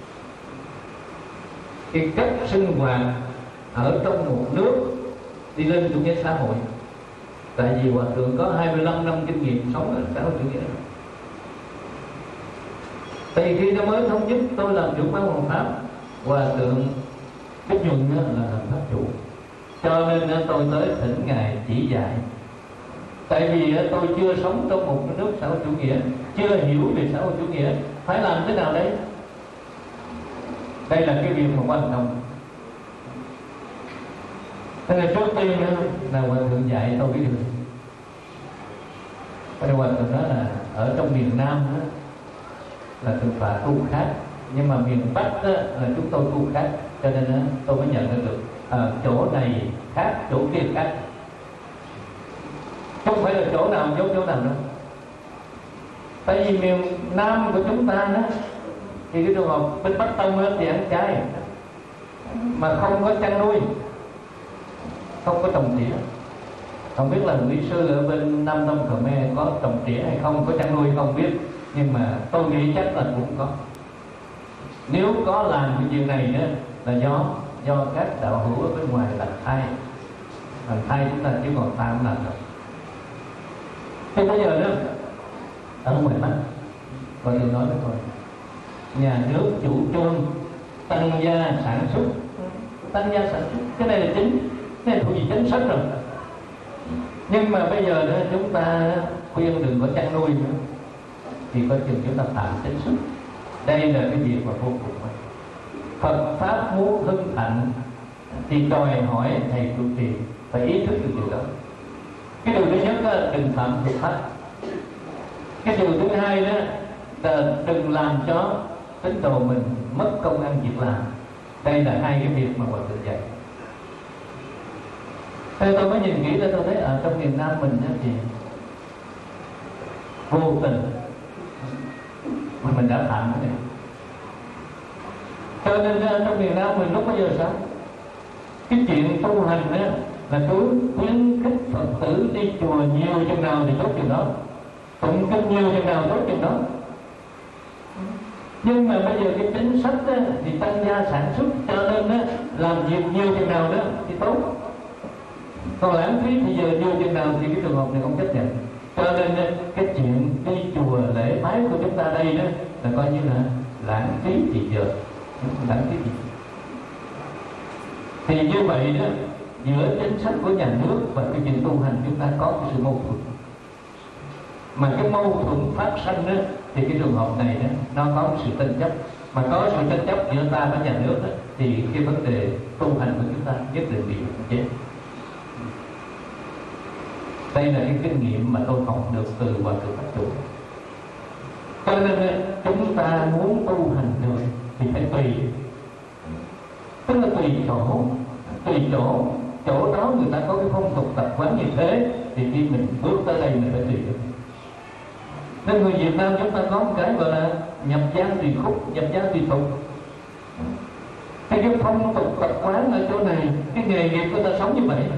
cái cách sinh hoạt ở trong một nước đi lên chủ nghĩa xã hội. Tại vì Hòa thượng có 25 năm kinh nghiệm sống ở xã hội chủ nghĩa. Thì khi nó mới thống nhất, tôi làm trưởng ban Hoàng Pháp, Hòa thượng Đức Nhuận là làm Pháp chủ, cho nên tôi tới thỉnh ngài chỉ dạy. Tại vì tôi chưa sống trong một nước xã hội chủ nghĩa, chưa hiểu về xã hội chủ nghĩa, phải làm thế nào đấy? Đây là cái việc mà quan trọng. Thế nên trước tiên là Hòa thượng dạy tôi biết được. Cái Hòa thượng đó là ở trong miền Nam đó, là thực phạt tu khác, nhưng mà miền Bắc đó, là chúng tôi tu khác, cho nên đó, tôi mới nhận ra được chỗ này khác, chỗ kia khác, không phải là chỗ nào giống chỗ nào đâu. Tại vì miền Nam của chúng ta đó, thì cái trường hợp bên Bắc Tông đó, thì ăn chay mà không có chăn nuôi, không có trồng tỉa. Không biết là quý sư ở bên Nam Tông Khmer có trồng tỉa hay không, có chăn nuôi không biết, nhưng mà tôi nghĩ chắc là cũng có. Nếu có làm cái chuyện này đó là do các đạo hữu ở bên ngoài làm thay chúng ta, chứ còn ta không làm được. Thế bây giờ đó ở ngoài Bắc, và tôi nói với tôi, nhà nước chủ trương tăng gia sản xuất, cái này là chính, cái này thuộc về chính sách rồi. Nhưng mà bây giờ đó chúng ta khuyên đừng có chăn nuôi nữa, thì coi chừng chúng ta phạm chính sách. Đây là cái việc mà vô cùng quan trọng. Phật pháp muốn hưng thịnh thì đòi hỏi thầy trụ trì phải ý thức được điều đó. Cái điều thứ nhất là đừng phạm luật pháp. Cái điều thứ hai đó là đừng làm cho tín đồ mình mất công ăn việc làm. Đây là hai cái việc mà Hòa thượng dạy. Thế tôi mới nhìn kỹ ra, tôi thấy ở trong miền Nam mình thì vô tình mà mình đã phạm cái này. Cho nên trong miền Nam mình lúc bây giờ sao? Cái chuyện tu hành đó là cứ khuyến khích Phật tử đi chùa nhiều chừng nào thì tốt chừng đó, tụng kinh nhiều chừng nào tốt chừng đó. Nhưng mà bây giờ cái chính sách đó, thì tăng gia sản xuất, cho nên đó, làm việc nhiều chừng nào đó thì tốt. Còn lãng phí thì giờ nhiều chừng nào thì cái trường hợp này không chấp nhận. Cho nên cái chuyện đi chùa lễ bái của chúng ta đây đó là coi như là lãng phí thì giờ, lãng phí thì. Thì như vậy đó, giữa chính sách của nhà nước và cái chuyện tu hành chúng ta có cái sự mâu thuẫn. Mà cái mâu thuẫn phát sinh đó, thì cái trường hợp này đó, nó có một sự tranh chấp. Mà có sự tranh chấp giữa ta với nhà nước đó, thì cái vấn đề tu hành của chúng ta nhất định bị hạn chế. Đây là cái kinh nghiệm mà tôi học được từ Hòa thượng Pháp Chủ. Cho nên chúng ta muốn tu hành được thì phải tùy, tức là tùy chỗ đó người ta có cái phong tục tập quán như thế, thì khi mình bước tới đây mình phải tùy được. Nên người Việt Nam chúng ta có một cái gọi là nhập gian tùy khúc, nhập gian tùy tục. Cái phong tục tập quán ở chỗ này, cái nghề nghiệp của ta sống như vậy.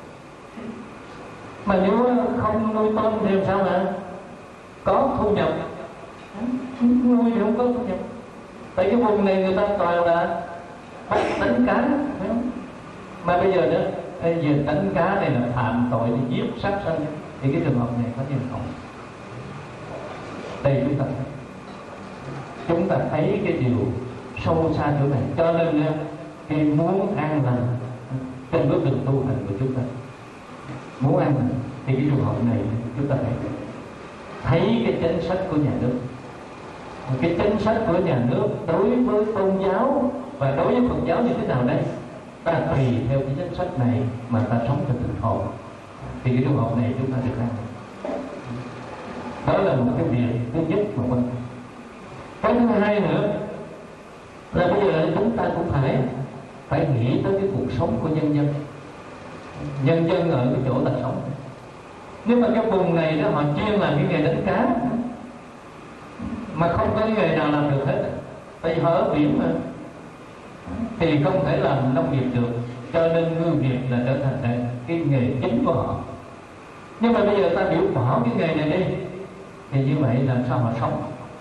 Mà nếu không nuôi tôm thì làm sao mà có thu nhập? Nuôi thì không có thu nhập. Tại cái vùng này người ta toàn là bắt đánh cá, phải không? Mà bây giờ đó, vừa đánh cá này là phạm tội thì giết sát sanh, thì cái trường hợp này có như không? Đây chúng ta thấy cái điều sâu xa chỗ này. Cho nên khi muốn an lành trên bước đường tu hành của chúng ta, muốn an lành thì cái trường hợp này chúng ta phải thấy cái chính sách của nhà nước. cái chính sách của nhà nước đối với tôn giáo và đối với Phật giáo như thế nào đây? Ta tùy theo cái chính sách này mà ta sống theo thực hồn, thì cái trường hợp này chúng ta được ăn. Đó là một cái việc thứ nhất mà quan trọng. Cái thứ hai nữa là bây giờ chúng ta cũng phải nghĩ tới cái cuộc sống của nhân dân ở cái chỗ ta sống. Nếu mà cái vùng này đó họ chuyên làm cái nghề đánh cá mà không có nghề nào làm được hết, tại vì họ ở biển mà, thì không thể làm nông nghiệp được, cho nên ngư nghiệp là trở thành cái nghề chính của họ. Nhưng mà bây giờ ta biểu bỏ cái nghề này đi, thì như vậy làm sao họ sống?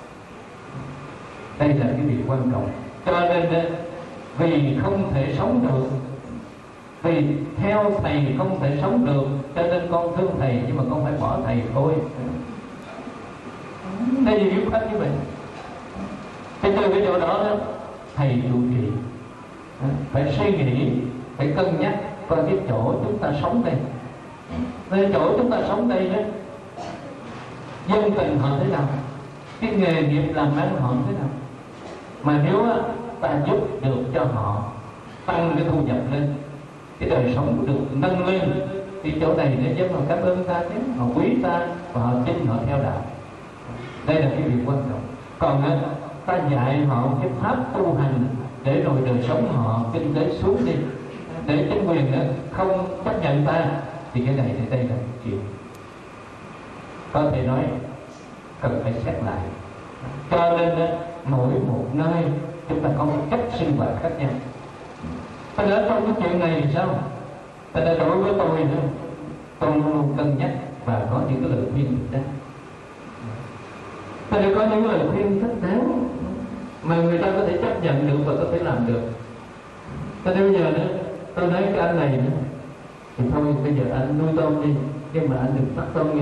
Đây là cái việc quan trọng. Cho nên vì không thể sống được, vì theo thầy không thể sống được, cho nên con thương thầy nhưng mà con phải bỏ thầy thôi. Đây là hiểu khách như vậy. Thế từ cái chỗ đó thầy chủ trì phải suy nghĩ, phải cân nhắc coi cái chỗ chúng ta sống đây, cái chỗ chúng ta sống đây đó, dân tình họ thế nào, cái nghề nghiệp làm ăn họ thế nào. Mà nếu ta giúp được cho họ tăng cái thu nhập lên, cái đời sống được nâng lên, thì chỗ này để dân họ cảm ơn ta chứ, họ quý ta và họ tin, họ theo đạo. Đây là cái việc quan trọng. Còn ta dạy họ cái pháp tu hành để rồi đời sống họ kinh tế xuống đi, để chính quyền không chấp nhận ta, thì cái này thì đây là một chuyện có thể nói cần phải xét lại. Cho nên mỗi một nơi chúng ta có một cách sinh hoạt khác nhau. Thế nên trong cái chuyện này thì sao? Thế nên đối với tôi nữa, tôi luôn cân nhắc và có những cái lời khuyên thích đáng. Thế nên có những lời khuyên thích đáng mà người ta có thể chấp nhận được và có thể làm được. Thế nên bây giờ nữa, tôi nói cái anh này nữa, thì thôi bây giờ anh nuôi tôm đi, nhưng mà anh đừng bắt tôm nha.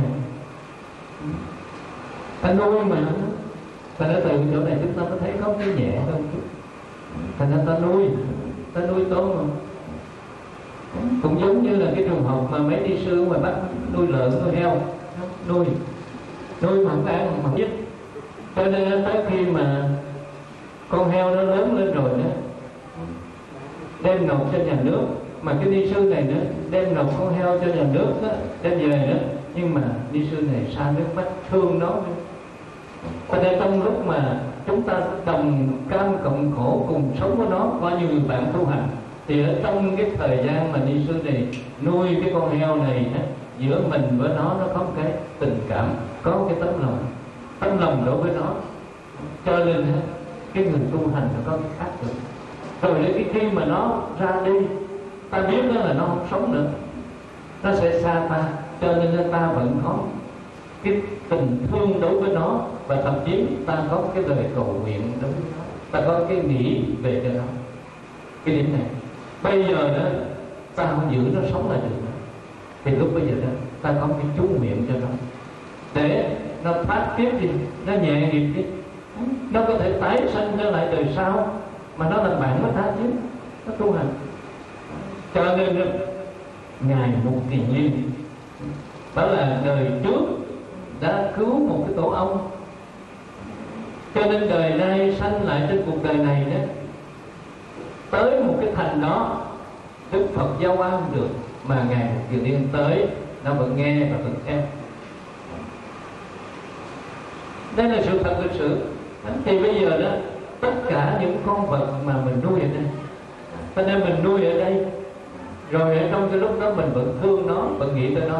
Anh nuôi mà, ta nói từ chỗ này chúng ta có thấy có cái nhẹ hơn chút. Thành ra ta nuôi tôm mà. Cũng giống như là cái trường hợp mà mấy đi sư mà bắt nuôi lợn, nuôi heo, nuôi mà không ăn mà không giúp. Cho nên tới khi mà con heo nó lớn lên rồi đó, đem nộp cho nhà nước, mà cái ni sư này nữa đem nộp con heo cho nhà nước đó, đem về đó, nhưng mà ni sư này xa nước mắt thương nó. Cho nên trong lúc mà chúng ta đồng cam cộng khổ cùng sống với nó, bao nhiêu người bạn tu hành, thì ở trong cái thời gian mà ni sư này nuôi cái con heo này đó, giữa mình với nó có một cái tình cảm, có cái tấm lòng đối với nó. Cho nên cái người tu hành nó có cái khác được. Rồi đến khi mà nó ra đi, ta biết đó là nó không sống nữa, nó sẽ xa ta, cho nên ta vẫn có cái tình thương đối với nó, và thậm chí ta có cái lời cầu nguyện đối với nó, ta có cái nghĩ về cho nó. Cái điểm này bây giờ đó ta không giữ nó sống là được, thì lúc bây giờ đó ta có cái chú nguyện cho nó, để nó phát tiếp đi, nó nhẹ nghiệp đi, nó có thể tái sanh trở lại đời sau, mà nó làm bạn với ta chứ, nó tu hành. Cho nên ngài Mục Kiền Liên đó là đời trước đã cứu một cái tổ ông, cho nên đời nay sanh lại trên cuộc đời này đó, tới một cái thành đó Đức Phật giao an được, mà ngài Mục Kiền Liên tới nó vẫn nghe và vẫn theo. Đây là sự thật lịch sử. Thì bây giờ đó tất cả những con vật mà mình nuôi ở đây, cho nên mình nuôi ở đây, rồi ở trong cái lúc đó mình vẫn thương nó, vẫn nghĩ tới nó,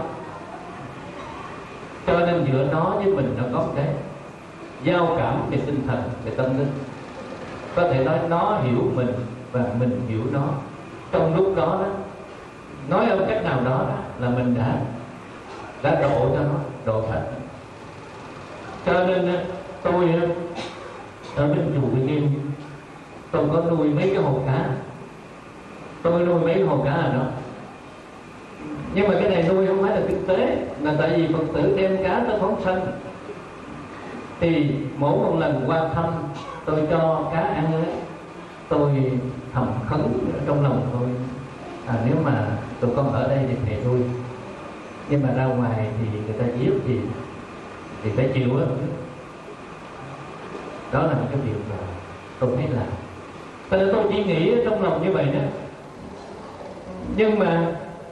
cho nên giữa nó với mình nó có cái giao cảm về tinh thần, về tâm linh. Có thể nói nó hiểu mình và mình hiểu nó. Trong lúc đó đó, nói ở cách nào đó là mình đã độ cho nó, độ thành. Cho nên tôi ở bên chùa Vĩnh Nghiêm, tôi có nuôi mấy cái hồ cá. Tôi nuôi mấy cái hồ cá ở đó. Nhưng mà cái này nuôi không phải là kinh tế, mà tại vì Phật tử đem cá tới phóng sanh, thì mỗi một lần qua thăm tôi cho cá ăn ấy, tôi thầm khấn trong lòng tôi, nếu mà tụi con ở đây thì thầy nuôi, nhưng mà ra ngoài thì người ta giết thì phải chịu á. Đó là cái việc mà tôi thấy làm. Tại vì tôi chỉ nghĩ trong lòng như vậy đó. Nhưng mà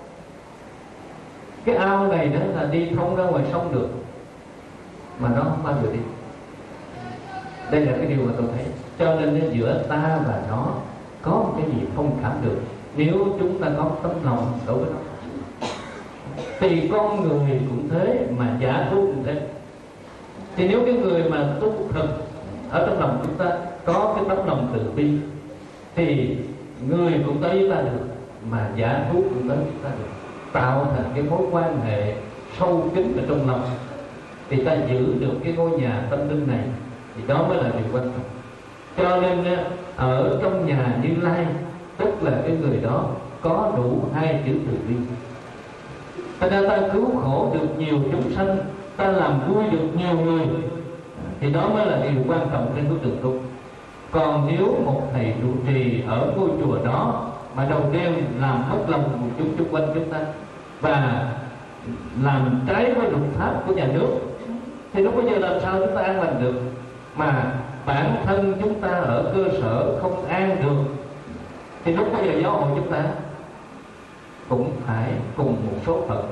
cái ao này đó là đi thông ra ngoài sông được, mà nó không bao giờ đi. Đây là cái điều mà tôi thấy. Cho nên giữa ta và nó có một cái gì thông cảm được, nếu chúng ta có tấm lòng đối với nó. Thì con người cũng thế, mà giả thú cũng thế. Thì nếu cái người mà tu thực ở trong lòng chúng ta có cái tấm lòng từ bi, thì người cũng tới với ta được, mà giả thú cũng tới với ta được, tạo thành cái mối quan hệ sâu kín ở trong lòng, thì ta giữ được cái ngôi nhà tâm linh này, thì đó mới là điều quan trọng. Cho nên ở trong nhà Như Lai, tức là cái người đó có đủ hai chữ từ bi. Thành ra ta cứu khổ được nhiều chúng sanh, ta làm vui được nhiều người, thì đó mới là điều quan trọng trên bước đường tu. Còn nếu một thầy trụ trì ở ngôi chùa đó mà đầu đêm làm mất lòng của chúng xung quanh chúng ta, và làm trái với luật pháp của nhà nước, thì lúc bây giờ làm sao chúng ta an lành được? Mà bản thân chúng ta ở cơ sở không an được, thì lúc bây giờ giáo hội chúng ta cũng phải cùng một số phận.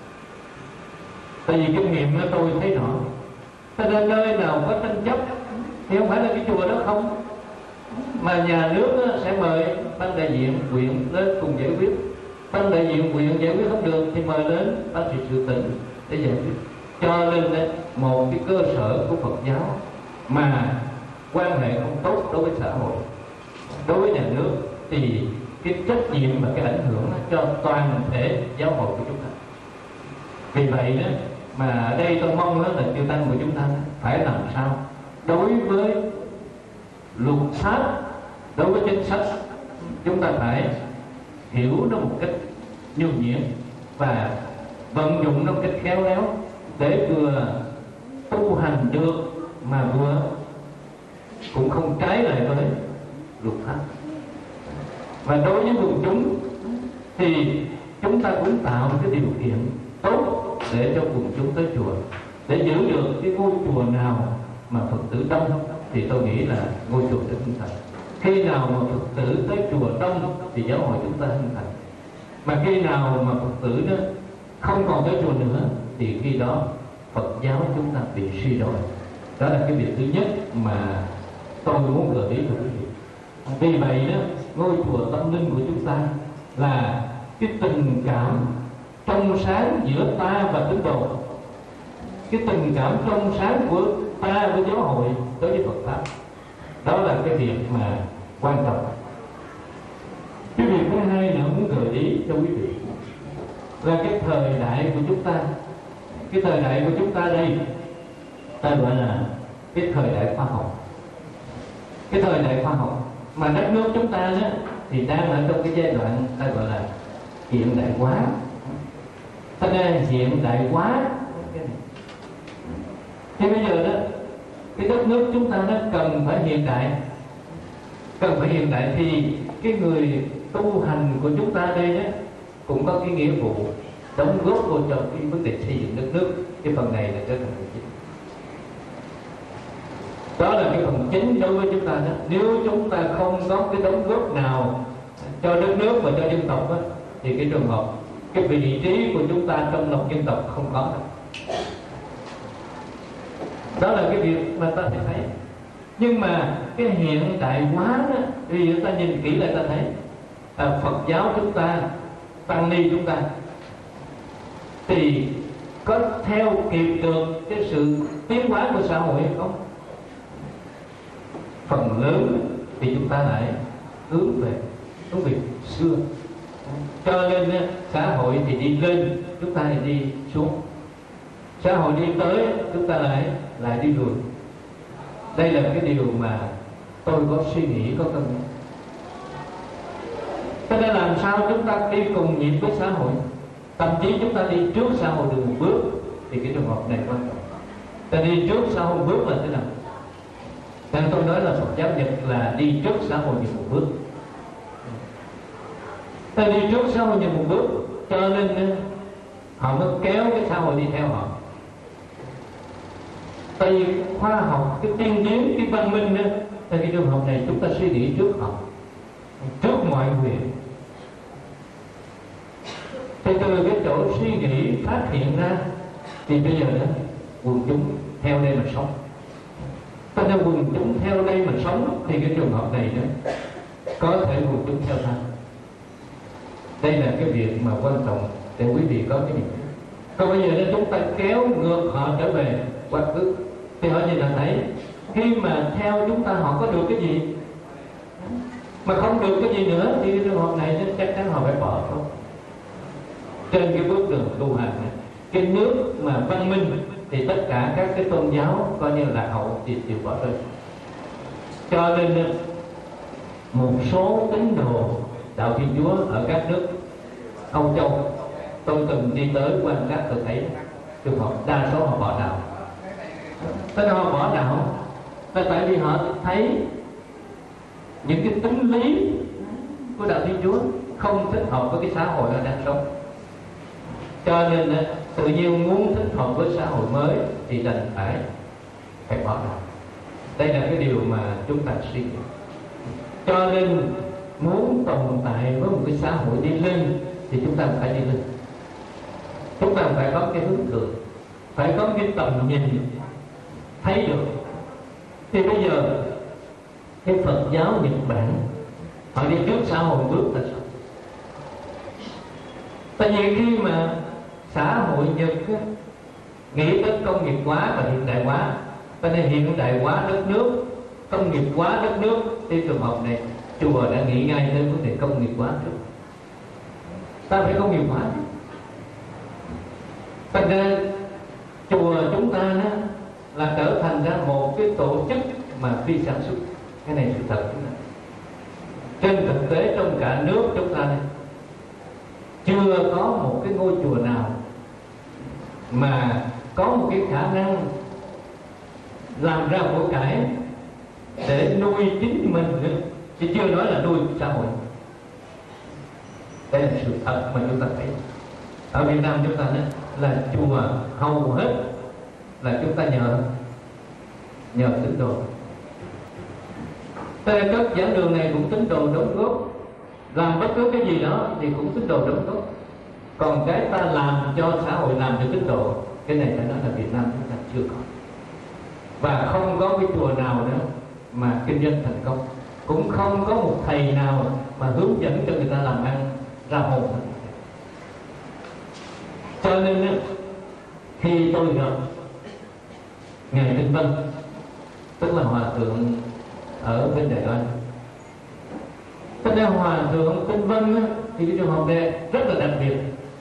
Tại vì kinh nghiệm của tôi thấy rõ, cho nên nơi nào có tranh chấp thì không phải là cái chùa đó không, mà nhà nước sẽ mời ban đại diện huyện lên cùng giải quyết. Ban đại diện huyện giải quyết không được thì mời đến ban trị sự tỉnh để giải quyết. Cho nên một cái cơ sở của Phật giáo mà quan hệ không tốt đối với xã hội, đối với nhà nước, thì cái trách nhiệm và cái ảnh hưởng cho toàn thể giáo hội của chúng ta. Vì vậy đó mà ở đây tôi mong là chư tăng của chúng ta phải làm sao đối với luật pháp, đối với chính sách, chúng ta phải hiểu nó một cách nhuần nhuyễn và vận dụng nó một cách khéo léo, để vừa tu hành được mà vừa cũng không trái lại với luật pháp. Và đối với quần chúng thì chúng ta cũng tạo cái điều kiện tốt để cho quần chúng tới chùa, để giữ được cái ngôi chùa nào mà Phật tử đông thì tôi nghĩ là ngôi chùa sẽ hình thành. Khi nào mà Phật tử tới chùa đông thì giáo hội chúng ta hình thành. Mà khi nào mà Phật tử đó không còn tới chùa nữa thì khi đó Phật giáo chúng ta bị suy đồi. Đó là cái việc thứ nhất mà tôi muốn gợi ý cho quý vị. Vì vậy đó, ngôi chùa tâm linh của chúng ta là cái tình cảm trong sáng giữa ta và tín đồ, cái tình cảm trong sáng của ta với giáo hội đối với Phật pháp. Đó là cái việc mà quan trọng. Cái việc thứ hai nữa muốn gợi ý cho quý vị là cái thời đại của chúng ta. Cái thời đại của chúng ta đây ta gọi là cái thời đại khoa học. Cái thời đại khoa học mà đất nước chúng ta đó thì đang ở trong cái giai đoạn ta gọi là hiện đại hóa. Ta nên hiện đại hóa. Thì bây giờ đó cái đất nước chúng ta nó cần phải hiện đại. Cần phải hiện đại thì cái người tu hành của chúng ta đây đó cũng có cái nghĩa vụ đóng góp vào cho cái vấn đề xây dựng đất nước. Cái phần này là cái phần chính. Đó là cái phần chính đối với chúng ta đó. Nếu chúng ta không có cái đóng góp nào cho đất nước và cho dân tộc đó, thì cái trường hợp cái vị trí của chúng ta trong lòng dân tộc không có đâu. Đó là cái việc mà ta phải thấy. Nhưng mà cái hiện đại hóa đó, vì chúng ta nhìn kỹ lại ta thấy Phật giáo chúng ta, tăng ni chúng ta thì có theo kịp được cái sự tiến hóa của xã hội hay không? Phần lớn thì chúng ta lại hướng về xưa. Cho nên xã hội thì đi lên, chúng ta thì đi xuống. Xã hội đi tới, chúng ta lại đi lùi. Đây là cái điều mà tôi có suy nghĩ, có cân nhắc. Cho nên làm sao chúng ta đi cùng nhịp với xã hội, thậm chí chúng ta đi trước xã hội được một bước, thì cái trường hợp này quan trọng. Ta đi trước xã hội bước là thế nào? Nên tôi nói là Phật giáo Nhật là đi trước xã hội được một bước. Ta đi trước xã hội được một bước, cho nên họ mới kéo cái xã hội đi theo họ. Tại vì khoa học, cái tiên tiến, cái văn minh đó, tại cái trường hợp này chúng ta suy nghĩ trước họ, trước mọi người. Thì từ cái chỗ suy nghĩ phát hiện ra, thì bây giờ đó quần chúng theo đây mà sống. Cho nên quần chúng theo đây mà sống thì cái trường hợp này đó có thể quần chúng theo ta. Đây là cái việc mà quan trọng để quý vị có cái nhìn. Còn bây giờ nếu chúng ta kéo ngược họ trở về quá khứ thì họ nhìn là thấy khi mà theo chúng ta họ có được cái gì, mà không được cái gì nữa thì cái trường hợp này chắc chắn họ phải bỏ thôi. Trên cái bước đường tu hành này, cái nước mà văn minh thì tất cả các cái tôn giáo coi như là lạc hậu thì đều bỏ rơi. Cho nên một số tín đồ đạo Thiên Chúa ở các nước Âu Châu, tôi từng đi tới quan sát tôi thấy trường hợp đa số họ bỏ đạo. Tại sao họ bỏ đạo? Tại vì họ thấy những cái tính lý của đạo Thiên Chúa không thích hợp với cái xã hội họ đang sống. Cho nên tự nhiên muốn thích hợp với xã hội mới thì đành phải bỏ đạo. Đây là cái điều mà chúng ta suy nghĩ. Cho nên muốn tồn tại với một cái xã hội đi lên thì chúng ta phải đi lên. Chúng ta phải có cái hướng tượng, phải có cái tầm nhìn thấy được. Thì bây giờ cái Phật giáo Nhật Bản họ đi trước xã hội bước là sao? Tại vì khi mà xã hội Nhật nghĩ tới công nghiệp hóa và hiện đại hóa, cho nên hiện đại hóa đất nước, công nghiệp hóa đất nước, thì trường hợp này chùa đã nghĩ ngay tới vấn đề công nghiệp hóa trước. Ta phải công nghiệp hóa. Thành ra chùa chúng ta đó là trở thành ra một cái tổ chức mà phi sản xuất. Cái này sự thật chúng ta. Trên thực tế trong cả nước chúng ta này, chưa có một cái ngôi chùa nào mà có một cái khả năng làm ra của cải để nuôi chính mình nữa, chứ chưa nói là nuôi xã hội. Đây là sự thật mà chúng ta thấy. Ở Việt Nam chúng ta đó, là chùa hầu hết là chúng ta nhờ tín đồ. Tại các giảng đường này cũng tín đồ đóng góp, làm bất cứ cái gì đó thì cũng tín đồ đóng góp. Còn cái ta làm cho xã hội, làm cho tín đồ, cái này phải nói là Việt Nam chúng ta chưa có. Và không có cái chùa nào nữa mà kinh doanh thành công, cũng không có một thầy nào mà hướng dẫn cho người ta làm ăn ra hồn. Cho nên khi tôi gặp Ngài Tinh Vân, tức là Hòa Thượng ở bên Đài Loan, cho nên Hòa Thượng Tinh Vân thì cái trường hợp này rất là đặc biệt.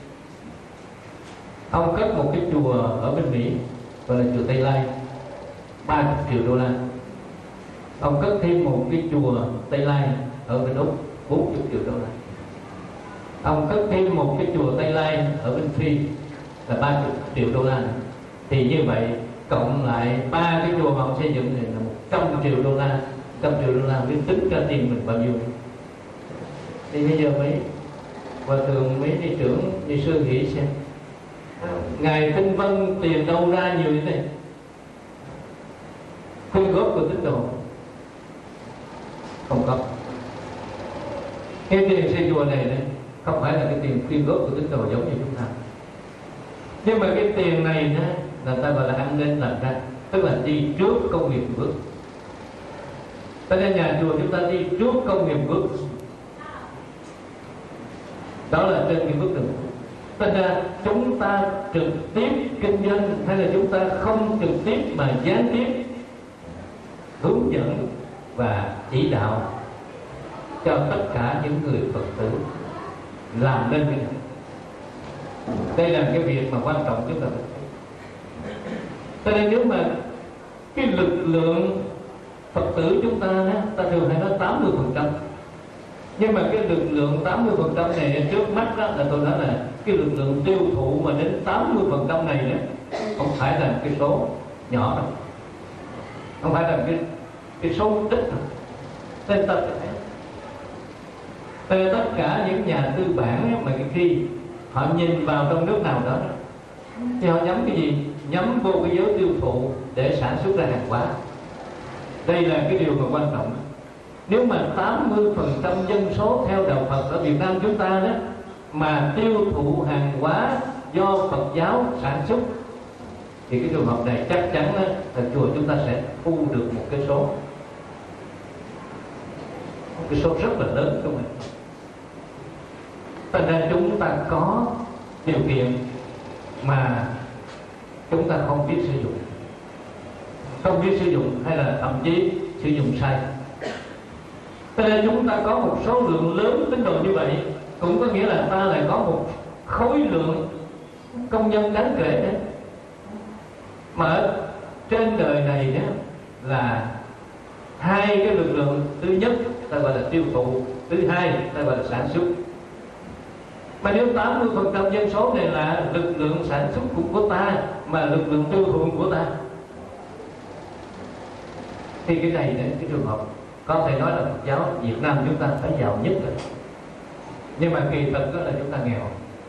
Ông cất một cái chùa ở bên Mỹ gọi là chùa Tây Lai, 30 triệu đô la. Ông cất thêm một cái chùa Tây Lai ở bên Úc, 40 triệu đô la. Ông cất thêm một cái chùa Tây Lai ở bên Phi là 30 triệu đô la. Thì như vậy cộng lại ba cái chùa mà ông xây dựng này là 100 triệu đô la. 100 triệu đô la biết tính ra tiền mình bao nhiêu. Thì bây giờ Hòa Thượng mấy ni trưởng, ni sư nghĩ xem, Ngài Tinh Vân tiền đâu ra nhiều như thế này? Quyên góp của tín đồ không có. Cái tiền xây chùa này không phải là cái tiền quyên góp của tín đồ giống như chúng ta. Nhưng mà cái tiền này là ta gọi là ăn nên làm ra, tức là đi trước công nghiệp bước. Cho nên nhà chùa chúng ta đi trước công nghiệp bước. Đó là trên cái bước đường. Cho nên chúng ta trực tiếp kinh doanh hay là chúng ta không trực tiếp mà gián tiếp hướng dẫn và chỉ đạo cho tất cả những người Phật tử làm nên cái này. Đây là cái việc mà quan trọng chúng ta. Cho nên nếu mà cái lực lượng Phật tử chúng ta ta thường hay nói 80%. Nhưng mà cái lực lượng 80% này trước mắt đó là tôi nói là cái lực lượng tiêu thụ mà đến 80% này đó không phải là cái số nhỏ đâu, không phải là cái số ít đâu. Nên ta thấy tất cả những nhà tư bản mà khi họ nhìn vào trong nước nào đó thì họ nhắm cái gì? nhắm vô cái giới tiêu thụ để sản xuất ra hàng hóa. Đây là cái điều mà quan trọng. Nếu mà 80% dân số theo đạo Phật ở Việt Nam chúng ta đó mà tiêu thụ hàng hóa do Phật giáo sản xuất, thì cái trường hợp này chắc chắn là chùa chúng ta sẽ thu được một cái số rất là lớn của mình. Thành ra chúng ta có điều kiện mà chúng ta không biết sử dụng hay là thậm chí sử dụng sai. Cho nên chúng ta có một số lượng lớn tín đồ như vậy, cũng có nghĩa là ta lại có một khối lượng công nhân đáng kể đấy. Mà ở trên đời này đó là hai cái lực lượng, thứ nhất ta gọi là tiêu thụ, thứ hai ta gọi là sản xuất. Mà nếu 80% dân số này là lực lượng sản xuất của ta mà lực lượng tiêu thụ của ta, thì cái này đấy, cái trường hợp có thể nói là Phật giáo Việt Nam chúng ta phải giàu nhất rồi. Nhưng mà kỳ thực đó là chúng ta nghèo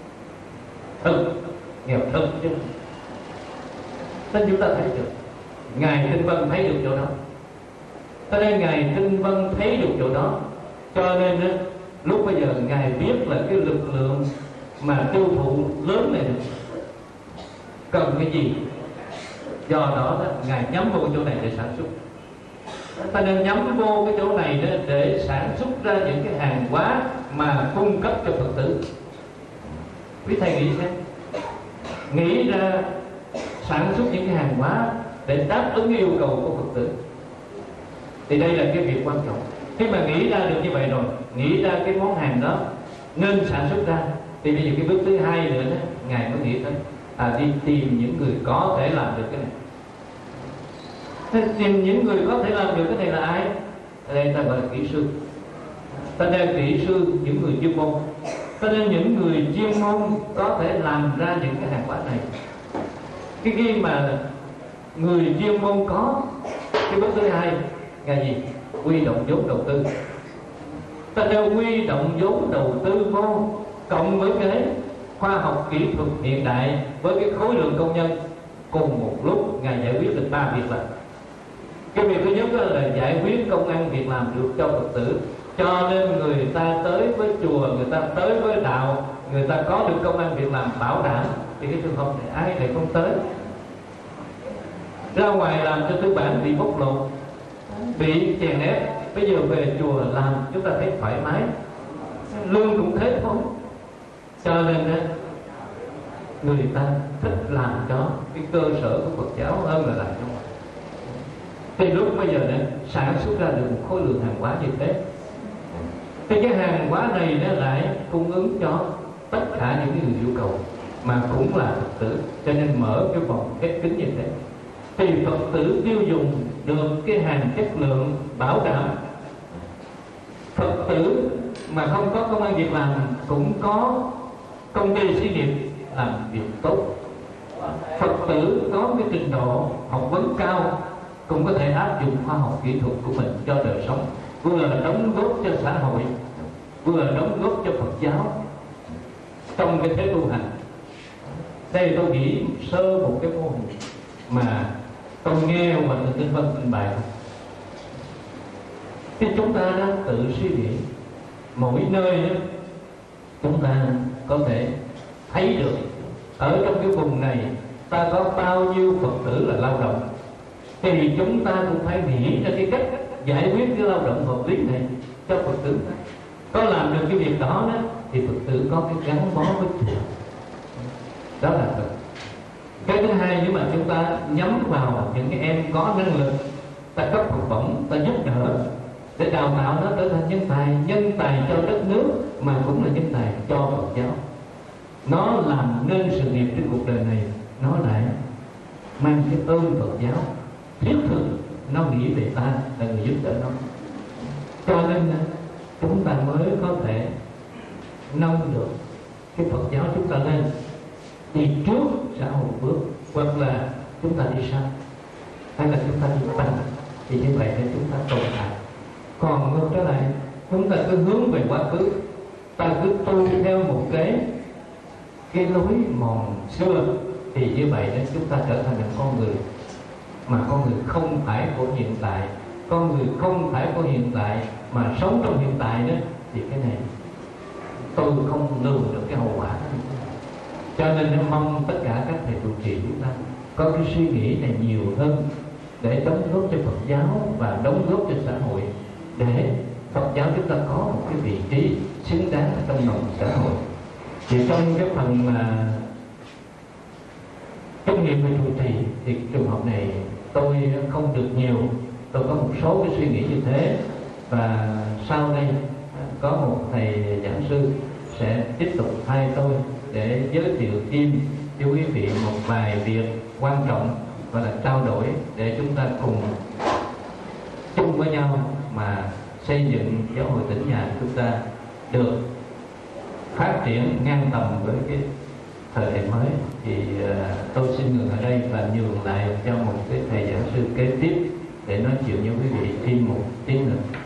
thực chứ. Nên chúng ta thấy được, Ngài Tinh Vân thấy được chỗ đó. Cho nên Ngài Tinh Vân thấy được chỗ đó, cho nên đó, lúc bây giờ Ngài biết là cái lực lượng mà tiêu thụ lớn này cần cái gì. Do đó Ngài nhắm vô chỗ này để sản xuất. Ta nên nhắm vô cái chỗ này để sản xuất ra những cái hàng hóa mà cung cấp cho Phật tử. Quý thầy nghĩ xem, nghĩ ra sản xuất những cái hàng hóa để đáp ứng yêu cầu của Phật tử, thì đây là cái việc quan trọng. Khi mà nghĩ ra được như vậy rồi, nghĩ ra cái món hàng đó nên sản xuất ra, thì bây giờ cái bước thứ hai nữa đó, Ngài mới nghĩ tới đi tìm những người có thể làm được cái này. Thế tìm những người có thể làm được cái này là ai? Ở đây ta gọi là kỹ sư. Ta đem kỹ sư, những người chuyên môn. Ta nên những người chuyên môn có thể làm ra những cái hàng hóa này. Khi mà người chuyên môn có, cái bước thứ hai là gì? Huy động vốn đầu tư. Ta nên huy động vốn đầu tư vô, cộng với cái khoa học kỹ thuật hiện đại, với cái khối lượng công nhân, cùng một lúc Ngài giải quyết được 3 việc làm. Cái việc thứ nhất là giải quyết công ăn việc làm được cho Phật tử, cho nên người ta tới với chùa, người ta tới với đạo, người ta có được công ăn việc làm bảo đảm. Thì cái trường hợp này ai lại không tới? Ra ngoài làm cho tư bản bị bóc lột, bị chèn ép. Bây giờ về chùa làm chúng ta thấy thoải mái, lương cũng thế thôi. Cho nên người ta thích làm cho cái cơ sở của Phật giáo hơn là làm cho ngoài. Thì lúc bây giờ sản xuất ra được một khối lượng hàng hóa như thế, thì cái hàng hóa này nó lại cung ứng cho tất cả những người yêu cầu mà cũng là Phật tử. Cho nên mở cái vòng khép kín như thế, thì Phật tử tiêu dùng được cái hàng chất lượng bảo đảm. Phật tử mà không có công ăn việc làm cũng có công ty xí nghiệp làm việc tốt. Phật tử có cái trình độ học vấn cao cũng có thể áp dụng khoa học kỹ thuật của mình cho đời sống, vừa đóng góp cho xã hội, vừa đóng góp cho Phật giáo trong cái thế tu hành. Đây tôi nghĩ sơ một cái mô hình mà tôi nghe mà Thượng Tinh Vân trình bày, thì chúng ta đã tự suy nghĩ mỗi nơi đó, chúng ta có thể thấy được ở trong cái vùng này ta có bao nhiêu Phật tử là lao động, thì chúng ta cũng phải nghĩ ra cái cách giải quyết cái lao động hợp lý này cho Phật tử. Có làm được cái việc đó thì Phật tử có cái gắn bó với chùa. Đó là được. Cái thứ hai, nếu mà chúng ta nhắm vào những cái em có năng lực, ta cấp học bổng, ta giúp đỡ để đào tạo nó trở thành nhân tài cho đất nước, mà cũng là nhân tài cho Phật giáo. Nó làm nên sự nghiệp trên cuộc đời này, nó lại mang cái ơn Phật giáo thiết thực, nó nghĩ về ta là người giúp đỡ nó. Cho nên chúng ta mới có thể nâng được cái Phật giáo chúng ta lên, đi trước xã hội bước, hoặc là chúng ta đi sau, hay là chúng ta đi bằng, thì như vậy nên chúng ta tồn tại. Còn ngược trở lại, chúng ta cứ hướng về quá khứ, ta cứ tu theo một cái lối mòn xưa, thì như vậy nên chúng ta trở thành một con người mà con người không phải của hiện tại, con người không phải của hiện tại mà sống trong hiện tại đó, thì cái này tôi không lường được cái hậu quả đó. Cho nên em mong tất cả các thầy trụ trì chúng ta có cái suy nghĩ này nhiều hơn để đóng góp cho Phật giáo và đóng góp cho xã hội, để Phật giáo chúng ta có một cái vị trí xứng đáng ở trong lòng xã hội. Thì trong cái phần mà kinh nghiệm về trụ trì thì trường hợp này tôi không được nhiều, tôi có một số cái suy nghĩ như thế, và sau đây có một thầy giảng sư sẽ tiếp tục thay tôi để giới thiệu thêm cho quý vị một vài việc quan trọng và là trao đổi để chúng ta cùng chung với nhau mà xây dựng giáo hội Tỉnh Nhà chúng ta được phát triển ngang tầm với cái thời đại mới. Thì tôi xin ngừng ở đây và nhường lại cho một cái thầy giảng sư kế tiếp để nói chuyện với quý vị thêm một tiếng nữa.